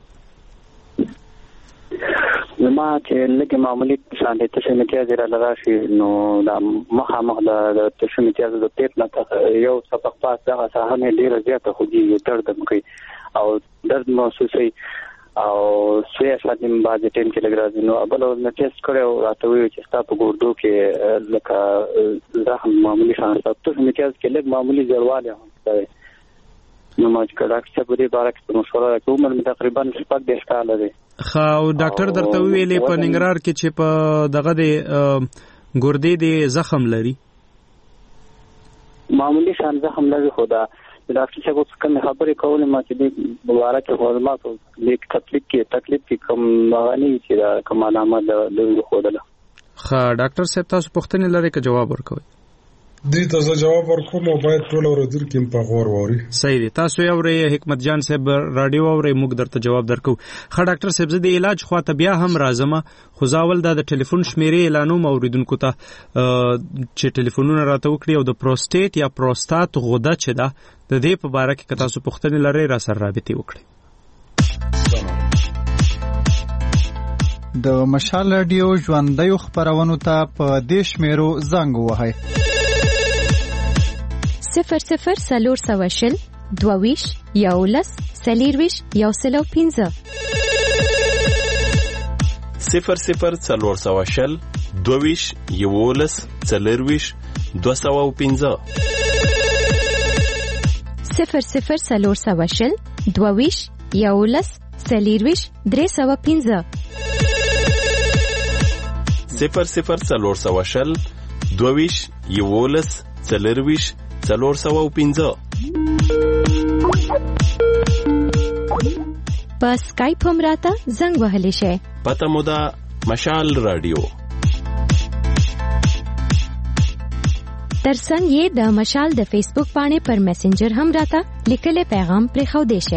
ما چې لکه معمولی شان ته چې متیا زیرا لراشي نو دا مخه مخ د تشو متیا د پیپ نه یو سبق پاس دغه ساحه ډیره زیاته خوږي درد مکي او درد محسوسي او سویا شادیم باندې ټیم کې لګرازي نو بل نو ټیسټ کړو راته وی چې تاسو په ګوردو کې لکه زخم معمولی شان تاسو متیا کې لګ معمولی ځړواله هم نو ما چې کله چې په دې باره کې مشوره کوم نو تقریبا شپږ د ښکاله دي. خا او ډاکټر درته ویلې په ننګرهار کې چې په دغه د ګردې د زخم لري معمولی شان زخم لري خدا ډاکټر صاحب اوس کوم خبرې کولې ما چې د مبارک خدماتو لیک تکلیف کې تکلیف کې کوم مغانی چې دا کوم علامه د خوده ښه ډاکټر صاحب تاسو پوښتنې لرئ که جواب ورکوئ؟ دې ته زه جواب ورکوم او باید ټول اورېدونکي هم په غور واوري. صحیح دی. تاسو یې اورئ حکمت جان صاحب راډیو اورئ موږ درته جواب درکو. ښه ډاکټر صاحب زه د علاج خواته بیا هم راځم خو زه اول دا د ټلیفون شمیرې اعلانوم اورېدونکو ته چې ټلیفونونه راته وکړي او د پروسټیټ یا پروستات غده چې ده د دې په باره کې که تاسو پوښتنې لرئ راسره رابطې وکړئ. د مشال راډیو ژوندیو خپرونو ته په دې شمیرو زنګ ووهئ صفر صفر څلور سوه شل دوه ویشت یولس څلېرویشت یو سل او پنځه صفر صفر څلور سوه شل دوه ویشت یولس څلېرویشت دوه سوه او پنځه صفر صفر څلور سوه شل دوه ویشت یولس څلېرویشت درې سوه پنځه صفر صفر څلور سوه شل دوه ویشت یولس څلېرویشت څلور سوه او پنځه په سکایپ هم راته زنګ وهلی شئ. پته مو ده مشال راډیو. ترڅنګ یې د مشال د فیسبوک پاڼې پر میسنجر هم راته لیکلی پیغام پرېښودی شئ.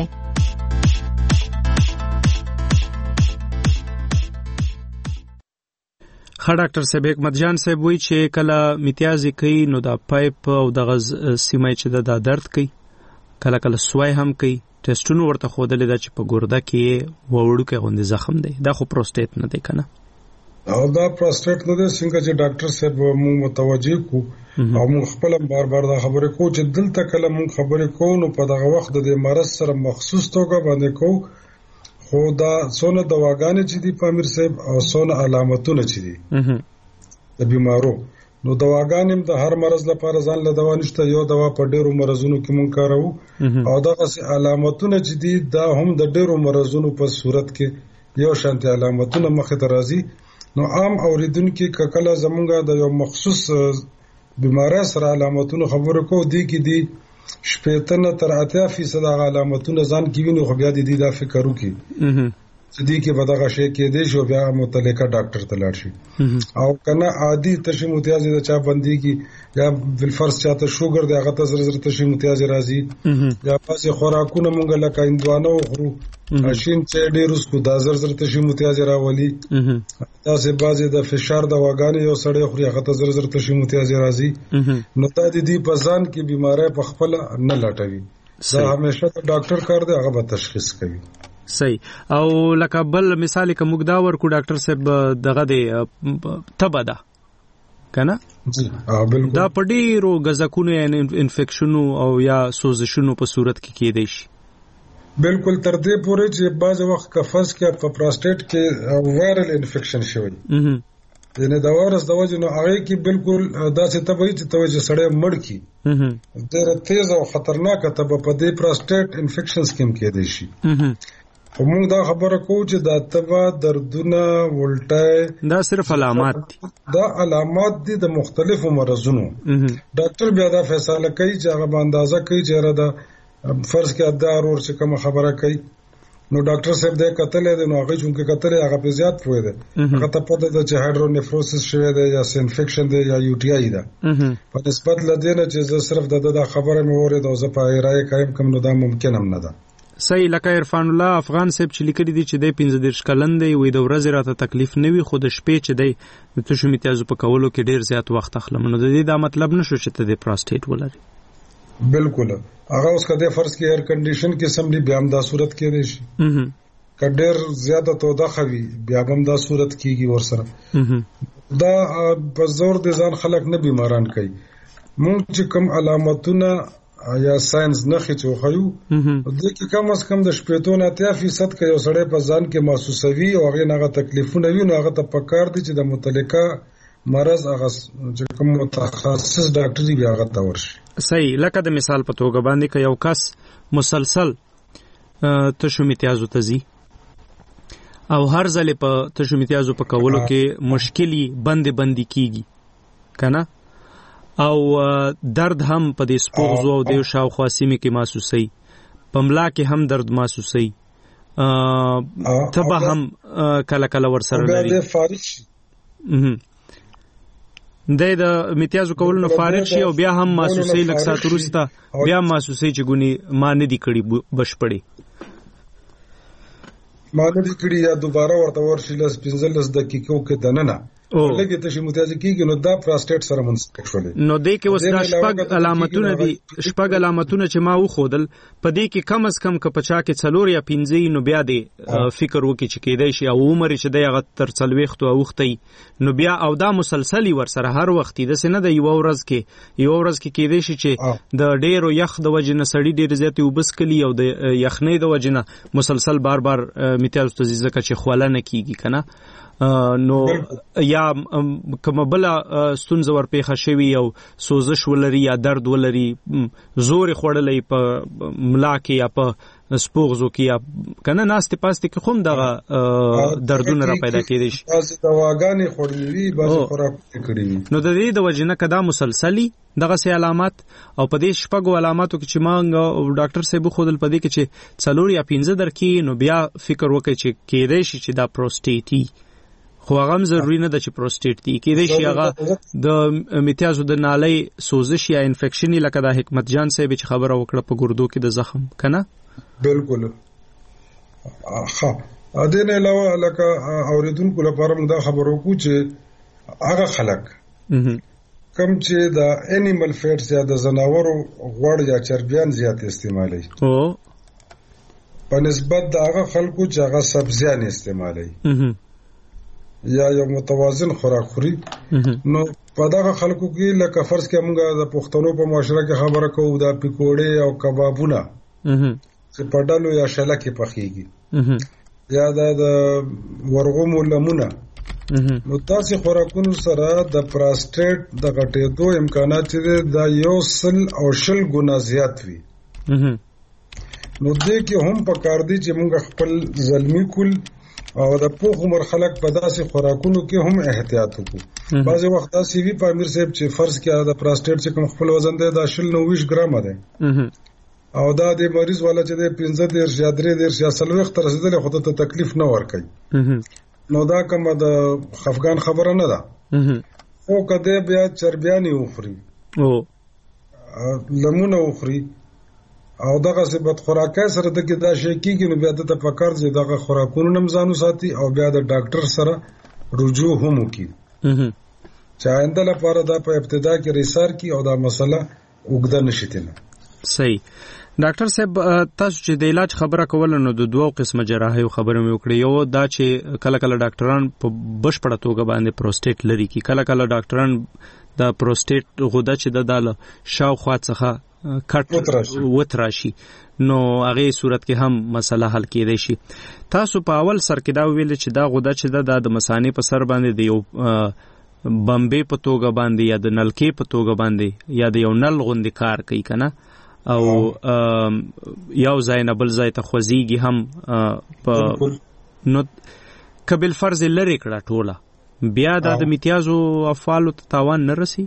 ښه ډاکټر صاحب حکمت جان صاحب وایي چې کله میتیازې کوي نو دا پایپ او دغه سیمه چې ده دا درد کوي کله کله سوی هم کوي ټیسټونو ورته ښودلې ده چې په ګرده کې یې وړوکی غوندې زخم دی دا خو پروسټیټ نه دی که نه او دا پروسټیټ نه دی څنګه چې ډاکټر صاحب موږ متوجه کو او موږ خپل بار بار دا خبرې کوو چې دلته کله موږ خبرې کوو نو په دغه وخت د دې مرض سره مخصوص توګه باندې کوو خو دا څونه دواګانې چې دي په امیر صاحب او څونه علامتونه چې دي د بیمارو نو دواګانې هم د هر مرض لپاره ځان له دوا نشته یو دوا په ډیرو مرضونو کې مونږ کاروو او دغه علامتونه چې دي دا هم د ډیرو مرضونو په صورت کې یو شانتي علامتونه مخې ته راځي نو عام اوریدونکو کله زمونږه د یو مخصوص بیماری سره علامتونو خبرو کو دي کې دي شپېته تر اتیا فیصد علامتونه ځان کې ویني خو بیا دې دا فکر وکړي چې دې کې به دغه شی کې دی شو بیا متعلقه ډاکټر ته لاړ شي او کنه عادي تشې متیازې د چا بندي کې یا بالفرض چاته شوګر دی هغه ته زر زر تشې متیازې راځي یا پاسې خوراکونه مونږ لکه هندوانه وخورو ماشین چې ډېر اوس کو دا زر زر تشې متیازې راولي تاسې بعضې د فشار دواګانې یو سړی خوري هغه ته زر زر تشې متیازې راځي نو دا د دې په ځان کې بیماری په خپله نه لټوي دا همیشه د ډاکټر کار دی هغه به تشخیص کوي. صحیح او لکه بل مثال که موږ دا ورکو ډاکټر صاحب دغه دی تبه ده که نه دا په ډېرو ګزکونو یا انفیکشنو او یا سوزشونو په صورت کې کېدی شي بالکل تر دې پورې چې بعض وخت کفس کې په پروسټیټ کې وایرل انفیکشن شوی یعنی دا وایرس د وجې نو هغه کې بالکل داسې تبه چې توجه چې سړی مړ کی ډېره تیز او خطرناکه تبه په دې پروسټیټ انفیکشنز کې هم کېدی شي موږ دا خبره کوو چې دا تبه دردونه ولټای دا صرف علامات دي دا علامات دي د مختلفو مرزونو ډاکټر بیا دا فیصله کوي چې هغه به اندازه کوي چې را دا فرض کې ادار اور چې کوم خبره کوي نو ډاکټر صاحب دې کتلې د نو هغه چې کتلې هغه په زیات پوي ده هغه ته پته ده چې هایډرونیفروسس شوی دی یا انفیکشن دی یا یو ټي آی ده په نسبت لدې نه چې زه صرف د د خبره مې اورید او زه په رائے قائم کوم نو دا ممکن هم نه ده. صحیح لکه عرفان الله افغان صاحب چې لیکلي دي چې د پنځه دېرش کلن دی وې د ورځې راته تکلیف نه وي خو د شپې چې دی د تشو میتیازو په کولو کې ډیر زیات وخت اخلم نو د دې دا مطلب نشو چې ته د پروسټیټ ولري. بالکل هغه اوس کده فرض کې ایر کنډیشن کې سملی بیا هم دا صورت کې دی شي کډر زیاده توده خوي بیا هم دا صورت کېږي ورسره دا په زور د ځان خلک نه بیماران کوي مونږ چې کوم علامتونه یا ساينس نه خېچو خيو د کې کم از کم د شپېتو نه اتیا فیصد کې یو سړی په ځان کې محسوسوي او هغه نه تکلیفونه وي نو هغه ته پکار دي چې د متعلقه مرض هغه چې کوم متخصص ډاکټر دی بیا هغه ته ورشي. صحیح لکه د مثال په توګه باندې که یو کس مسلسل تشو میتیازو ته ځي او هر ځل په تشو میتیازو په کولو کې مشکلی بند بندي کیږي کنه او درد هم په دې سپوغزو او د شاوخوا سیمې کې محسوسي، په ملا کې هم درد محسوسي، تبه هم کله کله ورسره لري. د فارغ شي د د امتیازو کولو نه فارغ شي او بیا هم محسوسي لږ ساعت وروسته بیا محسوسي چې ګونی ما نه دي کړي بشپړي ما نه دي کړي یا دوباره ورته ورشي لس پنځلس دقیقو کې دننه لګي ته چې متیازي کیږي نو دا پراسټیټ سره منسلک شولې. نو دې کې اوس دا شپږ علامتونه دي، شپږ علامتونه چې ما وښودل په دې کې کم از کم که پچا کې څلور یا پنځه نو بیا دې فکر وکړي چې کېدای شي او عمر چې دی هغه تر څلوېښتو اوښتی نو بیا او دا مسلسلي ورسره هر وخت داسې نه ده یوه ورځ کې یوه ورځ کې کېدای شي چې د ډېرو یخ د وجې نه سړي ډېرې زیاتې اوبه څښلي او د یخنۍ د وجې نه مسلسل بار بار میتیازو ته ځي ځکه چې خوله نه کېږي که نه نو یا کومه بله ستونزه ورپېښه شوي او سوزش ولري یا درد ولري زور یې خوړلی په ملا کې یا په سپوغزو کې یا که نه ناستې پاستې کې خو هم دغه دردونه را پیدا کېدی شي، بعضې دواګانې خوړلي وي، بعضې خوراکونه کړي وي. نو د دې د وجې نه که دا مسلسلي دغسې علامات او په دې شپږو علاماتو کې چې ما ډاکټر صاحب وښودل په دې کې چې څلور یا پنځه درکې نو بیا فکر وکړئ چې کېدای شي چې دا پروسټیټي خو هغه هم ضروري نه ده چې پروسټیټ دی، کېدای شي هغه د میتیازو د نالۍ سوزش یا انفیکشن لکه د حکمت جان صاحب چې خبره وکړه په ګردو کې د زخم که نه. بالکل ښه. دې نه علاوه لکه اورېدونکو لپاره موږ دا خبر وکړو چې هغه خلک کم چې د انیمل فیټس یا د ځناورو غوړ یا چربیان زیات استعمالوي په نسبت د هغه خلکو چې هغه سبزیان استعمالوي یا یو متوازن خوراک خوري، نو په دغه خلکو کې لکه فرض کې موږ د پښتنو په معاشره کې خبره کوو دا پکوړې او کبابونه چې په ډلو یا شله کې پخېږي یا دا د ورغومو لمونه، نو تاسې خوراکونو سره د پراسټیټ د غټېدو امکانات چې دا یو سل او شل ګنا زیات وي. نو دې کې هم پکار دی چې موږ خپل زلمی کول او د پوخ عمر خلک په داسې خوراکونو کې هم احتیاط وکړو. بعضې وخت داسې وي په امیر صاحب چې فرض کې د پراسټیټ چې کوم خپل وزن دی دا شل نو ویشت ګرامه دی او دا د مریض والا چې دی پنځه دېرش یا درې دېرش یا څلوېښت ته رسېدلی خو ته تکلیف نه ورکوي، نو دا کومه د خفګان خبره نه ده. خو که دی بیا چربیانې وخوري لمونه وخوري او دغه څه بد خوراکۍ سره د کې دا شی کېږي نو بیا د ته پکار دی دغه خوراکونو نه ځان وساتي او بیا د ډاکټر سره رجوع هم وکړي چې آینده لپاره دا په ابتدا کې ریسار کی او دا مسله اوږده نشي تنه. صحیح. ډاکټر صاحب تاسو چې د علاج خبره کوله نو د دوه قسمه جراحي خبره مې وکړې، یو دا چې کله کله ډاکټران په بشپړه توګه باندې پروسټیټ لري کی، کله کله ډاکټران د پروسټیټ غده چې د داله شاوخوا څخه کټ وتراشي نو هغه صورت کې هم مسله حل کېدای شي. تاسو په اول سر کې دا ویل چې دا غده چې د د مثانې په سر باندې د یو بمبې په توګه باندې یا د نلکې په توګه باندې یا د یو نل غوندې کار کوي کنه او یو ځای نه بل ځای ته خوځېږي هم په نو قبل فرض لري کړه ټوله بیا د میتیازو افعالو ته تاوان نه رسي.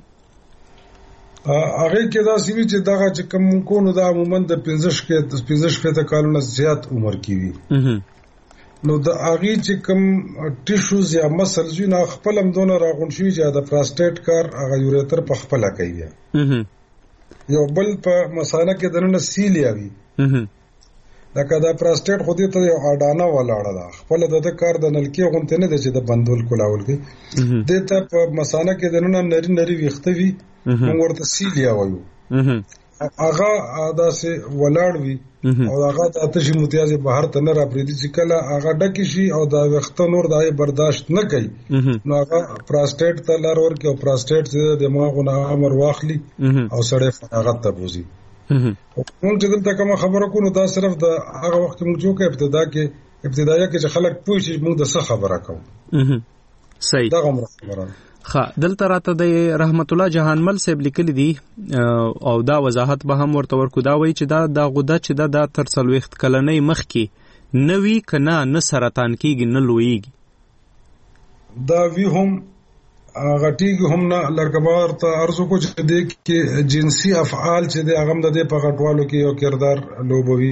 هغه کې دا سوي چې دغه چې کوم کو نو دا عموما د پنځه کې پنځه شپږ کالونو زیات عمر کې وي، نو د هغه چې کوم ټیشوز یا مسلز نه خپل هم دونه راغون شي چې د پراسټیټ کار هغه یوریتر په خپل کوي. یو بل په مثانه کې دنه سیلیا وي لکه دا پراسټیټ خو دې ته یو اډانه ولاړه ده، خپل د کار د نلکې غونته نه ده چې د بندول کولاول کوي، دې ته په مثانه کې دنه نری نری ویخته وي موږ ورته سیلیا وایو، هغه داسې ولاړ وي او هغه د آتش متیازې بهر ته نه راپریږدي چې کله هغه ډکې شي او دا ویښته نور د هغې برداشت نه کوي نو هغه پراسټیټ ته لار ورکړي او پراسټیټ چې د دماغو نه امر واخلي او سړی فراغت ته بوځي. موږ چې دلته کومه خبره کوو نو دا صرف د هغه وخت کې موږ چې وکړو ابتدا کې ابتدایه کې چې خلک پوه شي موږ د څه خبره کوو. صحیح. دغه عمره خبره ښه. دلته راته د رحمت الله جهانمل صاحب لیکلي دي او دا وضاحت به هم ورته ورکو، دا وایي چې دا دا غده چې دا د تر څلوېښت کلنۍ مخکې نه وي که نه نه سرطان کېږي نه لویېږي. دا وی هم غټیږي هم نه. لکه بار ته ارزو کو چې د کې جنسي افعال چې د هغه د په غټوالو کې یو کردار لوبوي،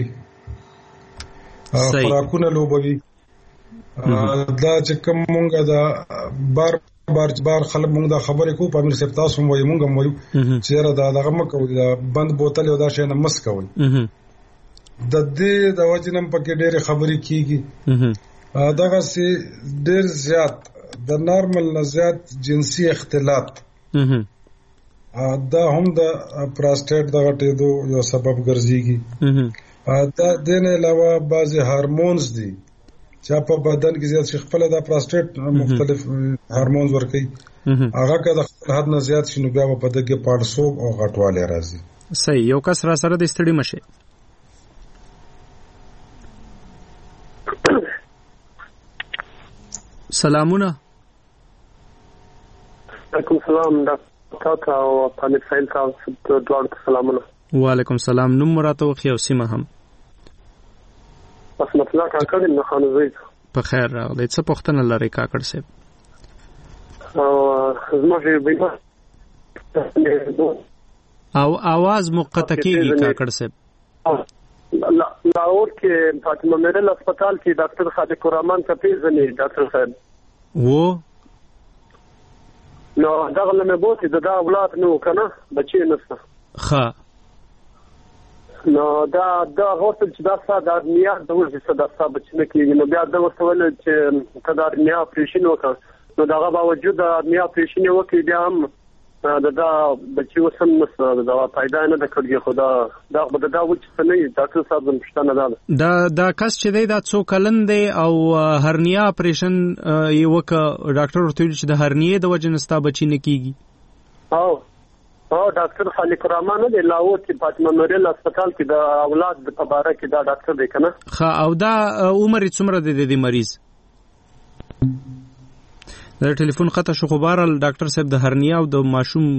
خوراکونه لوبوي. دا چې کوم مونږه دا بار بار بار خلک مونږ دا خبرې کو په امیر صاحب تاسو مو مونږ مو چې را دا دغه مکو دا بند بوتل او دا شی نه مس کوي. د دې د وجنم پکې ډېر خبرې کیږي. دغه سي ډېر زیات د نارمل نه زیات جنسي اختلاط دا هم د پراسټیټ د غټېدو یو سبب ګرځيږي. دا د نه علاوه بعضي هارمونز دي چې په بدن کې زیات شي، خپل د پراسټیټ مختلف هارمونز ورکي، هغه که د خپل حد نه زیات شي نو بیا په دغه پاړسوب او غټواله راځي. صحیح. یو کس را سره د ستړي مشه. سلامونه. وعلیکم السلام ډاکټر او پانیل سایل تاسو ته ډاکټر سلامونه. وعلیکم السلام. نوم مراته خو یو سیمه هم بس مطلق کاکړ نه خانوزي. په خیر راغلی. څه پوښتنه لري کاکړ صاحب؟ او زموږ بیمه او आवाज مقطع کیږي کاکړ صاحب. لا لاور کې فاطمه میرل هسپتال کې ډاکټر خالق الرحمن ته پیژنې ډاکټر صاحب وو نو دا غل مې بوتي دا اولاد نو کنه بچي نسته ښه نو دا دا هوټل چې دا ساده دنیا د ورځې ساده ساده بچنه کېږي. نو بیا دا وسول چې کدا دنیا اپریشن وکړ نو دا باوجود دنیا اپریشن وکړي بیا هم دا دا بچي وسم نسته دا پیدا نه د کړي خدا دا به دا و چې نه ډاکټر صاحب زم پښتنه دا دا دا کس چې دی دا څو کلن دی او هرنیا اپریشن یو وک ډاکټر ورته چې د هرنیې د وجه نستا بچی نه کیږي. او او ډاکټر خالق الرحمن دی لاهور کې فاطمه نوریل هسپتال کې د اولاد د تباره کې دا ډاکټر دی کنه. ښه. او دا عمر څومره دی د مریض؟ د ټلیفون خطه شو خو بهرحال ډاکټر صاحب د هرنیا او د ماشوم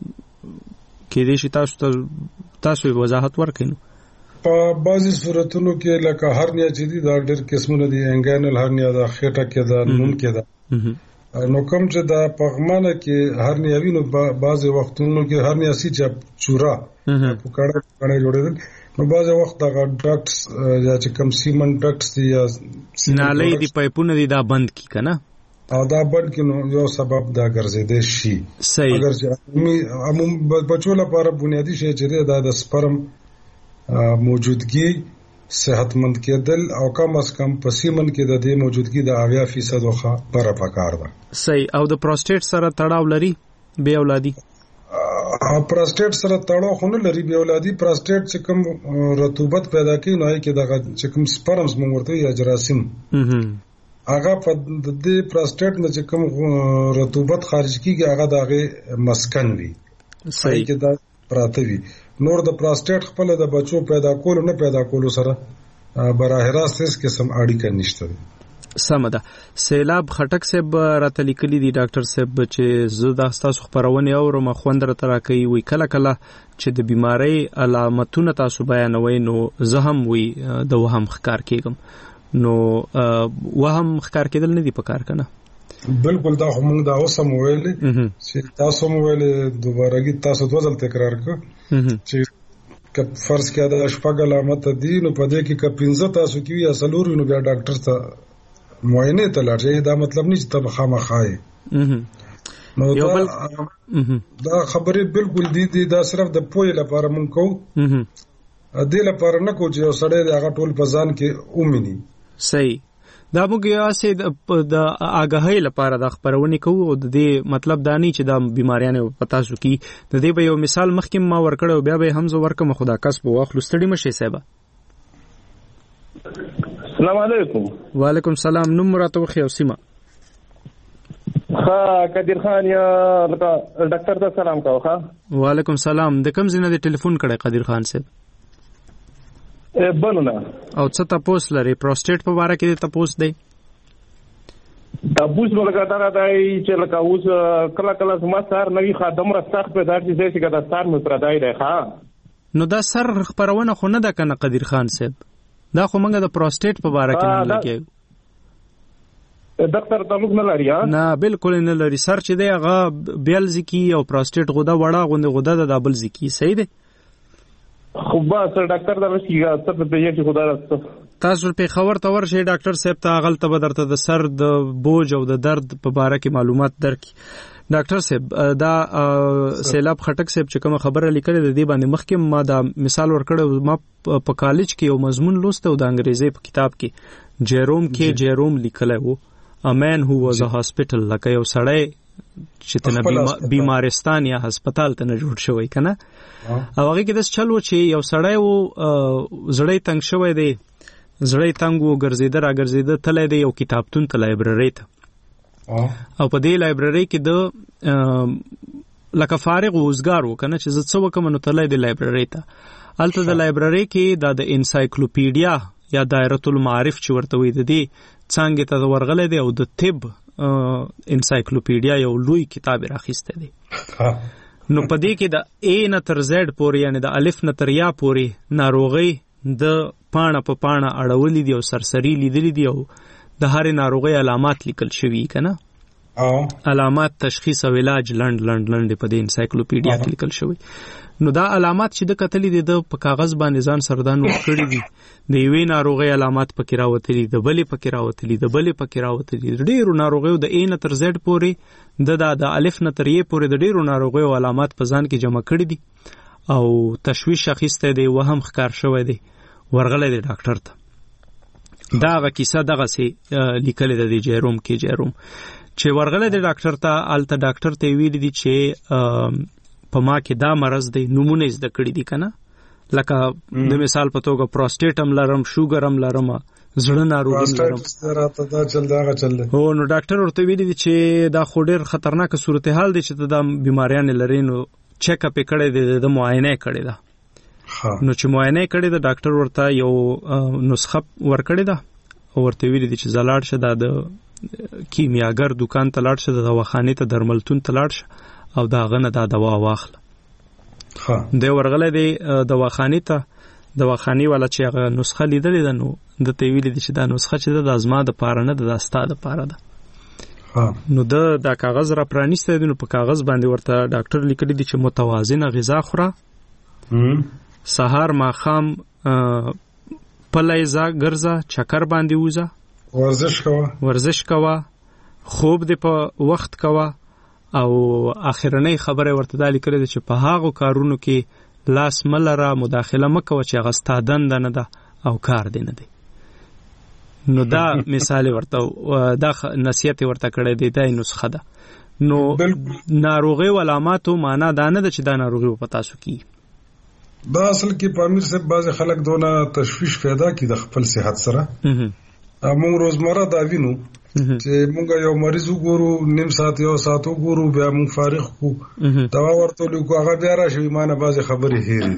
کې دې شي تاسو ته تاسو وضاحت ورکړئ. په بعضي صورتونو کې لکه هرنیا چې دي دا ډېر قسمونه دي. انګینل هرنیا دا خېټه کې دا نون کې دا نو کوم چې دا پغمانه کې هرنیا وینو بعضي وختونو کې هرنیا سي چې چورا په کړه کړه جوړېدل نو بعضي وخت دا ډاکټرز یا چې کوم سیمن ډاکټرز دي یا سینالې دي پایپونه دي دا بند کی کنه او دا بند کې نو یو سبب دا ګرځیدل شي. صحیح. اگر چې عموم بچو لپاره بنیادی شی چې دا د سپرم موجودګي صحتمند کېدل او کم از کم په سیمن کې د دې موجودګي د اویا فیصد وخه پر پکار ده. صحیح. او د پروسټیټ سره تړاو لري بے اولادي؟ او پروسټیټ سره تړاو خو نه لري بے اولادي. پروسټیټ چې کوم رطوبت پیدا کوي نو کې دغه چې کوم سپرمز مونږ ورته یا جراثیم هغه په د پروسټیټ نه چې کوم رطوبت خارج کیږي هغه دغه مسکن وي. صحیح. کې دا پراته وي. نور د پروسټیټ خپل د بچو پیدا کول نه پیدا کول سره براه راست هیڅ قسم اړیکه نشته. سم ده. سیلاب خټک صاحب راته لیکلي دي ډاکټر صاحب چې زه د تاسو خبرونه اورم خوند را تراکي وی کله کله چې د بیماری علامتونه تاسو بیانوي نو زه هم وی د وهم ښکار کېږم نو وهم ښکار کېدل نه دی پکار کنه. بالکل دا هم دا اوسم ویلې چې تاسو مو ویلې دوباره کې تاسو دوزل تکرار کړ چې کپ فرض کړه د شپږ علامت دي نو په دې کې کپ پنځه تاسو کې یا سلور نو بیا ډاکټر ته معاینه ته لاړ دا مطلب نه چې تب خامخای نو دا دا خبره بالکل دي دي دا صرف د پوهې لپاره مونږ کوو دې لپاره نه کوو چې سړی د هغه ټول په ځان کې اومني. صحیح. دا موږ یو اسې د آګاهۍ لپاره د خبرونه کوو او د دې مطلب دا نه چې د بیماریانو پتا سو کی د دې به یو مثال مخکې ما ورکړو بیا به هم زه ورکم خدا کس په واخلو ستړي مشه صاحب. السلام علیکم. وعلیکم السلام. نوم راته خو سیمه. ها قدیر خان یا ډاکټر ته سلام کوه. ها وعلیکم السلام. د کوم ځای نه ټلیفون کړی قدیر خان صاحب؟ بنونه. او څه تاسو لري پروسټیټ په اړه کې تاسو دی؟ تاسو ولګا دا راځي چې لکه اوس کله کله سم سر نوی خادم را سخت په دار چې چې دا سر مو پردای دی. ها نو دا سر خبرونه خو نه ده کنه قدیر خان صاحب. دا خو موږ د پروسټیټ په اړه کې نه لګیو. دفتر تعلق نه لري. نه بالکل نه لري. سر چې دی هغه بیل زکی او پروستیټ غوده وړه غونډه غوده د دابل زکی. صحیح دی. خو با سر ډاکټر درشي څه په پیږي چې خدا راست تاسو په خبر ته ورشي ډاکټر صاحب ته غل ته بدرته د سر د بوج او د درد په باره کې معلومات درکې. ډاکټر صاحب دا سیلاب خټک صاحب چې کوم خبره لیکل د دې باندې مخکې ما دا مثال ورکړ. ما په کالج کې یو مضمون لوسته او د انګریزي په کتاب کې جیروم کې جیروم لیکلی وو A man who was a hospital لکه یو سړی چې تنه بیمارستان یا هسپتال ته نه جوړ شوی کنه. او هغه کې د چلو چې یو سړی وو زړی تنگ شوی دی زړی تنگ وو ګرځیده را ګرځیده تللی دی یو کتابتون ته لایبرری ته او په دې لایبرری کې د لکه فارغ وزګار وو کنه چې زه څه وکم نو تللی دی لایبرری ته. هلته د لایبرری کې دا د انسایکلوپیډیا یا دایره المعارف چې ورته وي د دې څنګه ته ورغله دی او د طب انسایکلوپیډیا یو لوی کتاب راخسته دی. نو په دې کې د ا نه تر زد پورې یعنی د الف نه تر یا پورې ناروغي د پاڼه په پاڼه اړولې دی او سرسری لیدلې دی او د هر ناروغي علامات لیکل شوی کنه. او علامات تشخیص او علاج لند لند لند په دې انسایکلوپیډیا کې لیکل شوی. نو دا علامات چې د کتلې دي د په کاغذ باندې ځان سردان وکړي دي د یوې ناروغي علامات پکې راوتلي د بلې پکې راوتلي د بلې پکې راوتلي د ډېرو ناروغیو د ا نه تر زد پورې د د د الف نه تر ی پورې د ډېرو ناروغیو علامات په ځان کې جمع کړي دي او تشویش اخیسته دی وهم ښکار شوی دی ورغلی دی ډاکټر ته. دا هغه کیسه دغه سي لیکلې ده د جیروم کې جیروم چې ورغلی دی ډاکټر ته. هلته ډاکټر ته ویلي دي چې په ما کې دا مرض دی نمونه زده کړي دي کنه لکه د مثال په توګه پروستیټ هم لرم شوګر هم لرم زړه ناروغي لرم راته دا چل دا چل دی. هو نو ډاکټر ورته ویلي دي چې دا خو ډېر خطرناک صورتحال دی چې دا بیماریان لري نو چیک اپ کړي دي د معاینه کړي ده. نو چې معاینه کړي ده ډاکټر ورته یو نسخه ورکړي ده او ورته ویلي دي چې زلاړ شه د کیمیاګر دکان ته لاړ شه د دواخانې ته درملتون ته لاړ شه او دا غنه دا دوا واخله. ها د ورغله دی دواخانې ته دواخانې والا چې هغه نسخه لیدلې ده نو د ته ویلي دي چې دا نسخه چې د ازما د پاره نه د استا د پاره ده. ها نو د دا کاغذ را پرانیسته دي نو په کاغذ باندې ورته ډاکټر لیکلي دي چې متوازنه غذا خوره سحر ماخام پلایزا ګرځه چکر باندې وځه ورزش کوه ورزش کوه خوب دې په وخت کوه او اخرنۍ خبره ورته دا لیکل دي چې په هغو کارونو کې لاس ملره مداخله مکوه چې هغه ستا دنده نه ده او کار دی نه دی. نو دا مثال ورته دا نصیحت ورته کړی دی دا نسخه ده. نو ناروغي علاماتو معنا دا نه ده چې دا ناروغي په تاسو کې دا اصل کې په امیر صاحب بعض خلک دونه تشویش پیدا کی د خپل صحت سره. موږ روزمره دا وینو چې موږ یو مریض وګورو نیم ساعت یو ساعت وګورو بیا موږ فارغ کو دوا ورته لیکو هغه بیا راشي مانه بعض خبرې هېرې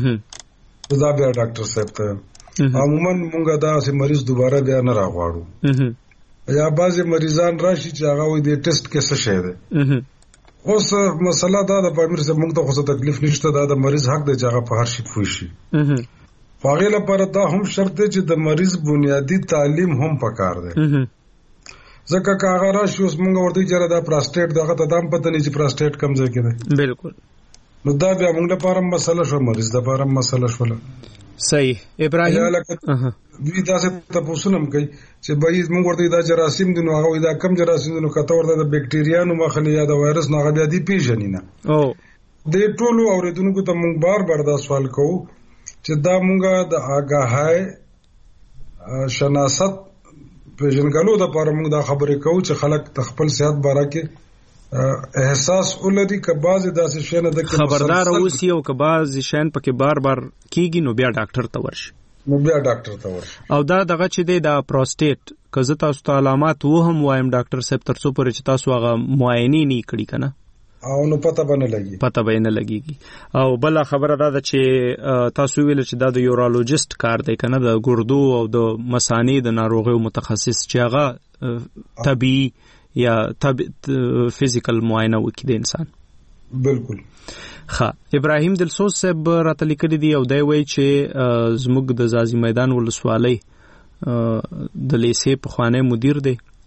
دي دا بیا ډاکټر صاحب ته عموما موږ دا سه مریض دوباره بیا نه راغواړو یا بعض مریضان راشي چې هغه وي د ټیسټ کې څه شي ده. اوس مسله دا د پامیر سره موږ ته خو تکلیف نشته دا د مریض حق دی چې هغه په هر شي پوه شي. هغه لپاره دا هم شرط دی چې د مریض بنیادی تعلیم هم پکار دی ځکه که هغه راشي اوس موږ ورته چې دا پروستیټ دغه ته دام پته نه چې پروستیټ کم ځای کې دی بالکل نو دا بیا موږ لپاره مسله شو مریض لپاره مسله شو. صحیح ابراهیم دوی دا څه تاسو نم کوي چې به موږ ورته دا جراثیم دي نو هغه دا کم جراثیم دي نو کته ورته د بکټریانو مخلي یا د وایرس نه هغه دی پیژنې نه او د ټولو اوریدونکو ته موږ بار بار دا سوال کوو چې دا موږ د آگاهی شناست پیژنګلو د لپاره موږ دا خبرې کوو چې خلک د خپل صحت باره کې احساس ولري که بعضې داسې شی نه ده خبردار اوسي او که بعضې شیان پکې بار بار کیږي نو بیا ډاکټر ته ورشي نو بیا ډاکټر ته ورشي. او دا دغه چې دی دا پروستیټ که زه تاسو ته علامات وهم وایم ډاکټر صاحب تر څو پورې چې تاسو هغه معاینې نه کړي که نه او نو پته به نه لګي پته به نه لګيږي. او بل خبره دا ده چې تاسو ویل چې دا د یورالوجست کار دی کنه د ګردو او د مثانې د ناروغیو متخصص چې هغه طبي یا طب فزیکل معاینه وکړي د انسان. بالکل. ښه ابراهیم دلسوز صاحب راته لیکلي دی او دی وایي چې زموږ د ځاځي میدان ولسوالۍ د لیسې پخوانی مدیر دی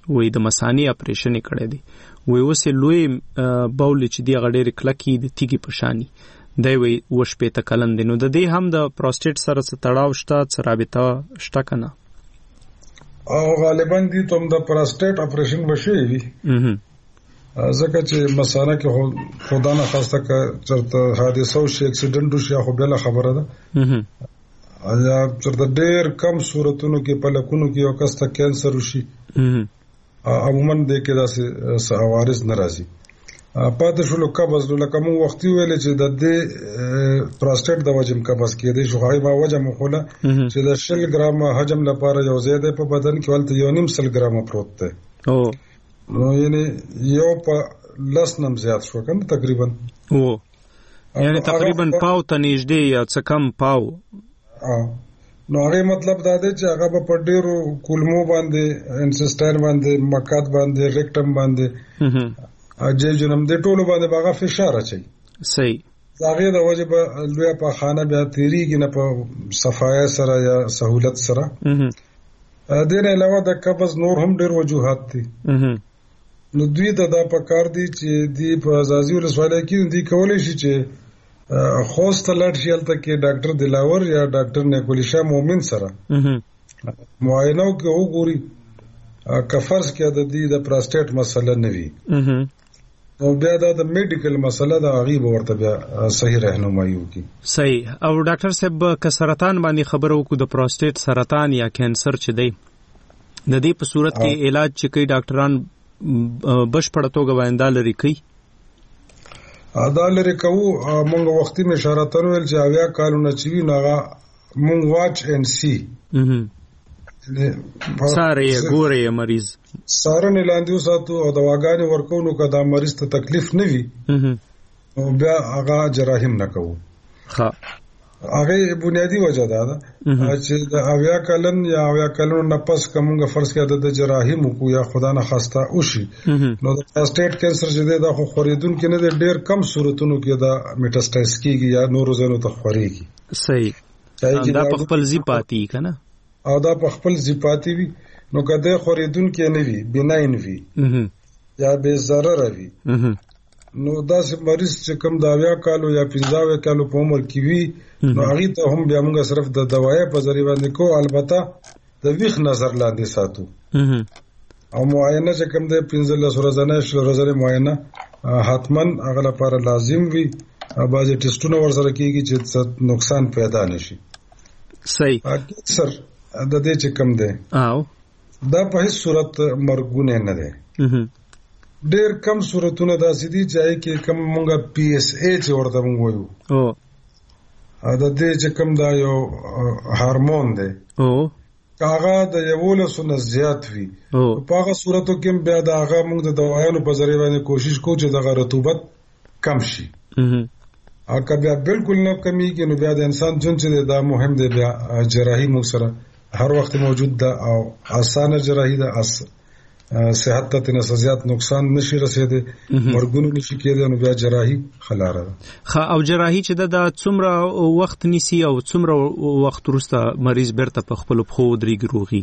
وې د مثانې اپریشن کړی دی وې اوس لوی بول چې دی غډېر کلکی د تیګي پشانی دی وې وش په تکلن دی نو د دې هم د پروستیټ سره تړاو شته څه رابطه شته کنه او غالبا دي ته د پروستیټ اپریشن بشي وي ځکه چې مثانه کې خدا نه خواسته کا چرته حادثه او شي اکسیډنټ شي خو بل خبره ده یا چرته ډېر کم صورتونو کې په لکونو کې یو کس ته کینسر وشي عموما د کې داسې عوارض ناراضي پاتې شو لکه قبض لکه مو وختي ویلې چې د دې پروستیټ د وجم قبض کېدې شو هغه ما وجه مخوله چې د شل ګرام حجم لپاره یو زیاده په بدن کې ولته یو نیم سل ګرام پروت دی او نو یعنی یو په لس نم زیات شو کنه تقریبا او یعنی تقریبا پاو ته نږدې یا څه کم پاو نو هغه مطلب دا دی چې هغه په ډیرو کولمو باندې انسیسټاین باندې مکات باندې ریکټم باندې اجه جنم د ټولو باندې هغه فشار اچي صحیح هغه د وجه په لوی په خانه بیا تیریږي نه په صفای سره یا سہولت سره د دې علاوه د قبض نور هم ډیر وجوهات دي نو دوی ته دا پکار دي چې دی په ازازي ولسوالۍ کې دی کولای شي چې خوست لړ شیلته کې ډاکټر دلاور یا ډاکټر نیکولیشا مومن سره معاینه کې وګوري کفرس کې د دې د پروستیټ مسله نه وي او بیا دا د میډیکل مسله د غیب ورته بیا صحیح راهنمایي وکي صحیح او ډاکټر صاحب ک سرطان باندې خبرو کو د پروستیټ سرطان یا کینسر چې دی د دې په صورت کې علاج چې کوي ډاکټران بشپړ توګه وایندال لري کوي دا لري کوو مونږ وختي مشارتن ویل چې اویا کالونه چې وی ناغه مونږ واچ ان سی ساره ګورې مریض ساره نه لاندې وساتو او دواګانې ورکو نو کدا مریض ته تکلیف نه وي او بیا هغه جراحیم نه کوو ها هغه بنیادی وجه دا ده چې د اویا کلن یا اویا کلن نه پس کومه فرض کړه د جراحیم کو یا خدا نه خواسته وشي نو د پروستیټ کینسر چې دا خو خوریدون کې نه ډېر کم صورتونو کې دا میټاسټاسیس کیږي یا نورو ځینو ته خوريږي صحیح دا په خپل زی پاتې کنه او دا په خپل زی پاتې وي نو کده خوریدون کې نه وي بناین وي یا به ضرر وي نو دا چې مریض چې کوم دا اویا کالو یا پنځه کالو په عمر کې وي نو هغه ته هم بیا موږ صرف د دوايي په ذریعہ باندې کو البته د ویخ نظر لاندې ساتو او معاینه چې کوم د پنځه لس ورځې شل ورځې معاینه حتمن هغه لپاره لازم وي بعضی ټیسټونه ورسره کیږي چې نقصان پیدا نشي صحیح اکثر د دې چې کوم دی او دا په هیڅ صورت مرګونه نه دی ډېر کم صورتونه داسې دي چې کې کوم مونږه پی ایس ای چې ورته مونږ وایو او د دې چې کوم دا یو هورمون دی او هغه د یو لسونه زیات وي په هغه صورتو کې بیا دا هغه مونږ د دوايانو په ذریعہ باندې کوشش کوو چې د رطوبت کم شي اګه بیا بالکل نه کمیږي نو بیا د انسان جون چې دا مهم دی بیا جراحي مو سره هر وخت موجود ده او اسانه جراحي ده اس صحت ته نه زیات نقصان نشي رسیدي مرګونو نشي کېدای نو بیا جراحي خلاره خا او جراحي چې د څومره وخت نسی او څومره وخت وروسته مریض بیرته په خپل خو درې ګروغي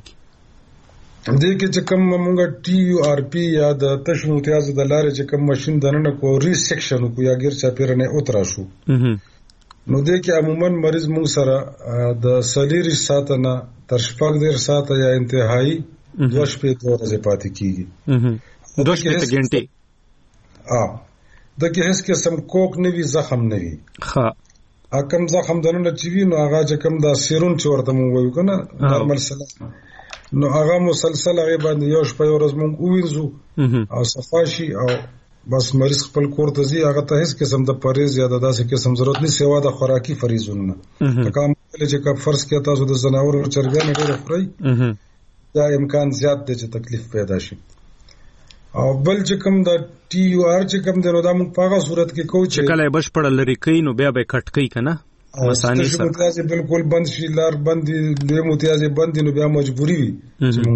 دې کې چې کوم مونږه ټي یو آر پی یا د تشنو امتیاز د لارې چې کوم ماشين دننه کو ریسیکشن کو یا غیر چاپیرنه اوترا شو نو دې کې عموما مریض مونږ سره د سلیری ساتنه تر شپږ ډیر ساته یا انتهایی دوش په دوه ورځې پاتې کیږي دوش په غنټه ا د کې هیڅ قسم کوک نه وی زخم نه وی ها ا کوم زخم دنه چې وی نو هغه چې کوم دا سیرون چې ورته مو وایو کنه نارمل سلام نو هغه مسلسل هغه باندې یو شپه ورځ مونږ وینځو او صفاشي او بس مریض خپل کور ته ځي هغه ته هیڅ قسم د پرهیز یا د داسې قسم ضرورت نه سیوا د خوراکي فریضونه تکام چې کا فرض کې تاسو د زناور چرګان ډېر خوري دا امکان زیات دی چې تکلیف پیدا شي او بل چې کوم د ټي یو آر چې کوم د نو د موږ په هغه صورت کې کوو چې کله بش پړل لري کوي نو بیا به کټ کوي کنه مسانی سره متیازه بالکل بند شي لار بند دی متیازه بند نو بیا مجبوری وي چې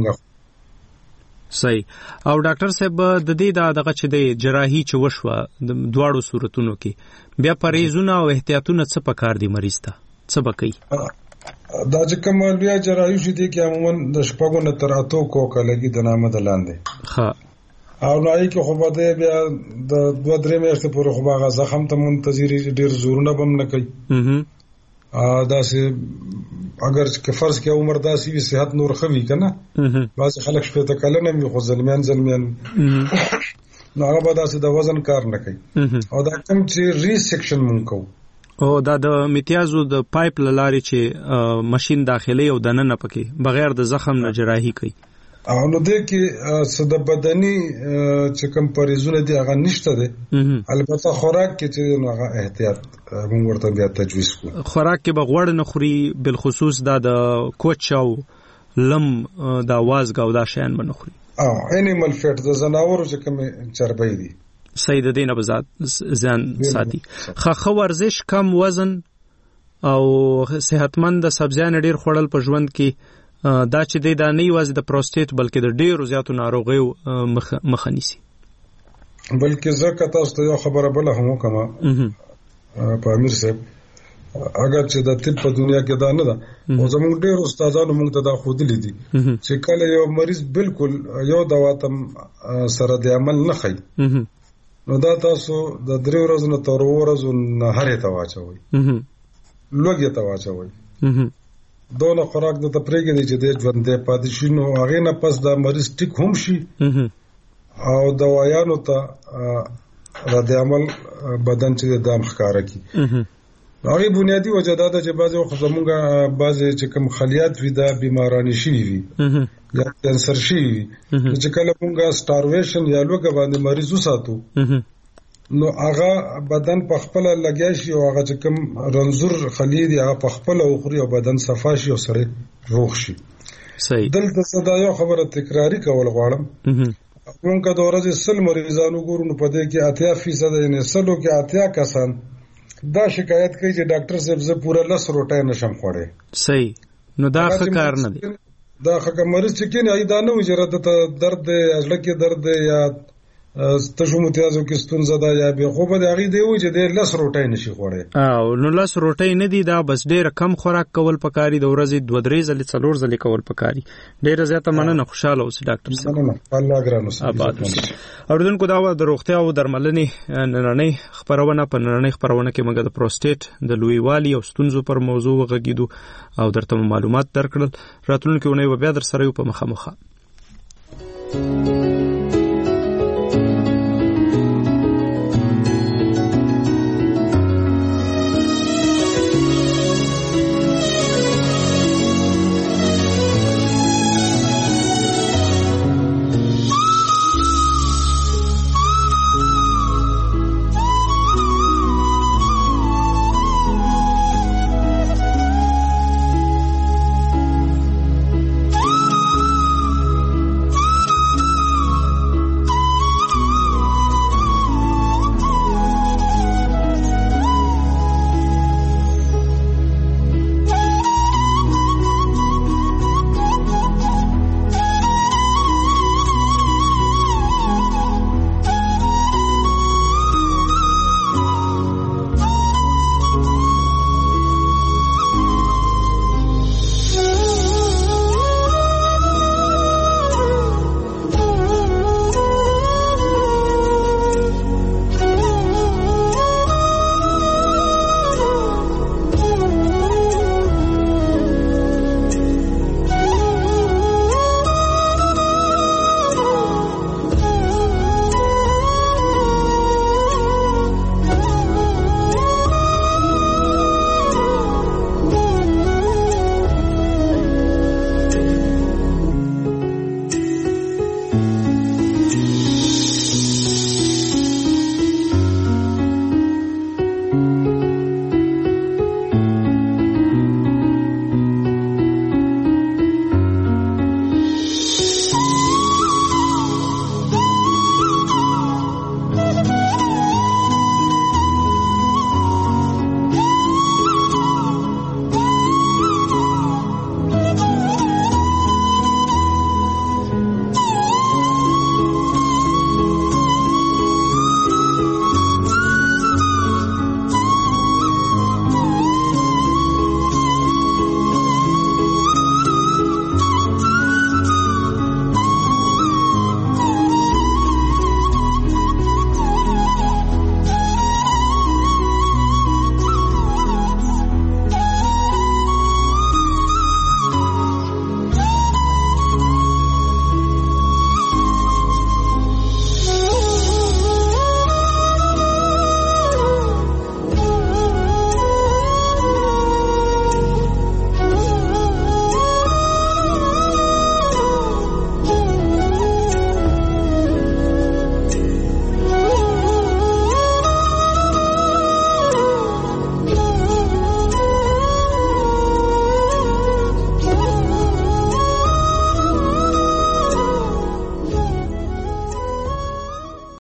موږ صحیح او ډاکټر صاحب د دې دغه چې د جراحي چې وشوه د دواړو صورتونو کې بیا پرهیزونه او احتیاطونه څه پکار دي مریض ته څه بکې دا چې کوم لوی جراحي شي دي کې عموما د شپږو نه تر اتو کوکه لګي د نامه د لاندې ها او نای کې خو بده بیا د دوه درې میاشتې پورې خو هغه زخم ته منتظر ډیر زورونه بم نه کوي ا دا سه اگر که فرض کې عمر داسي وي صحت نور خوي کنه بعض خلک شپه ته کله نه خو ځلمیان ځلمیان نو هغه به داسې د وزن کار نه کوي او دا کوم چې ریسیکشن مونږ کوو او دا د میتیازو د پایپ لاري چې ماشين داخلي او دننه پکې بغیر د زخم نه جراحي کوي او نو دې کې څه د بدني چې کوم پریزونه دي هغه نشته دي البته خوراک کې چې هغه احتیاط موږ ورته بیا تجویز کوو خوراک کې بغوړ نه خوري بل خصوص دا د کوچ او لم د आवाज غو دا شین بنه خوري او انیمل فیټ د زناورو چې کوم چربی دي سید دینه بزاد ځان ساتي خو ورزش کم وزن او صحتمند سبزیان ډیر خوړل په ژوند کې دا چې د نه یوازې د پروستات بلکې د ډیرو زیاتو ناروغیو مخه نیسي بلکې زکه تاسو ته یو خبره بل هم وکما په امیر صاحب اگر چې د طب په دنیا کې دا نه ده او زموږ ډیر استادانو موږ ته دا خود لیدي چې کله یو مریض بالکل یو دوا تم سره د عمل نه خي نو دا تاسو د درې ورځې نه تر ورځې نه هرې ته واچوي لوګي ته واچوي دونه خوراک د تپریګې دي چې د ژوندې پاتې شي نو هغه نه پس دا مریض ټیک هم شي او دوايانو ته رد عمل بدن چې د دم ښکارا کی هغه بنیادی وجه دا چې بعضی وخت زمونږه بعضی چې کوم خلیات وي دا بیمارانی شي وي یا کینسر شي وي چې کله مونږه سټارویشن یا لوګه باندې مریض وساتو نو هغه بدن په خپل لګیا شي او هغه چې کوم رنزور خلی دی هغه په خپل اوخري او بدن صفا شي او سره روغ شي صحیح دلته صدا یو خبره تکراری کول غواړم مونږه د ورځې سل مریضانو ګورو په دې کې اتیا فیصد نه سلو کې اتیا کسان دا شکایت کوي چې ډاکټر صاحب زه پوره لس روټۍ نشم خوړې صحیح نو دا ښه کار نه دی دا ښه مریض چې کینې ایدا نه وي چې رته درد دی اځل کې درد دی یا تاسو متیازو کې ستونزه ده یا به خو به هغه دی و چې د لس روټۍ نشي خوړې او نو لس روټۍ نه دي دا بس ډېر کم خوراک کول پکاري د ورځې دوه درې ځلې څلور ځلې کول پکاري ډېر زیاته مننه خوشاله اوسئ ډاکټر صاحب مننه الله ګرانو آباد اوردونکو دا د روغتیا او درملنې نننۍ خبرونه په نننۍ خبرونه کې موږ د پروستات د لویوالي او ستونزو پر موضوع وغږیدو او درته معلومات درکړل راتلونکي ونه بیا در سره یو په مخه مخه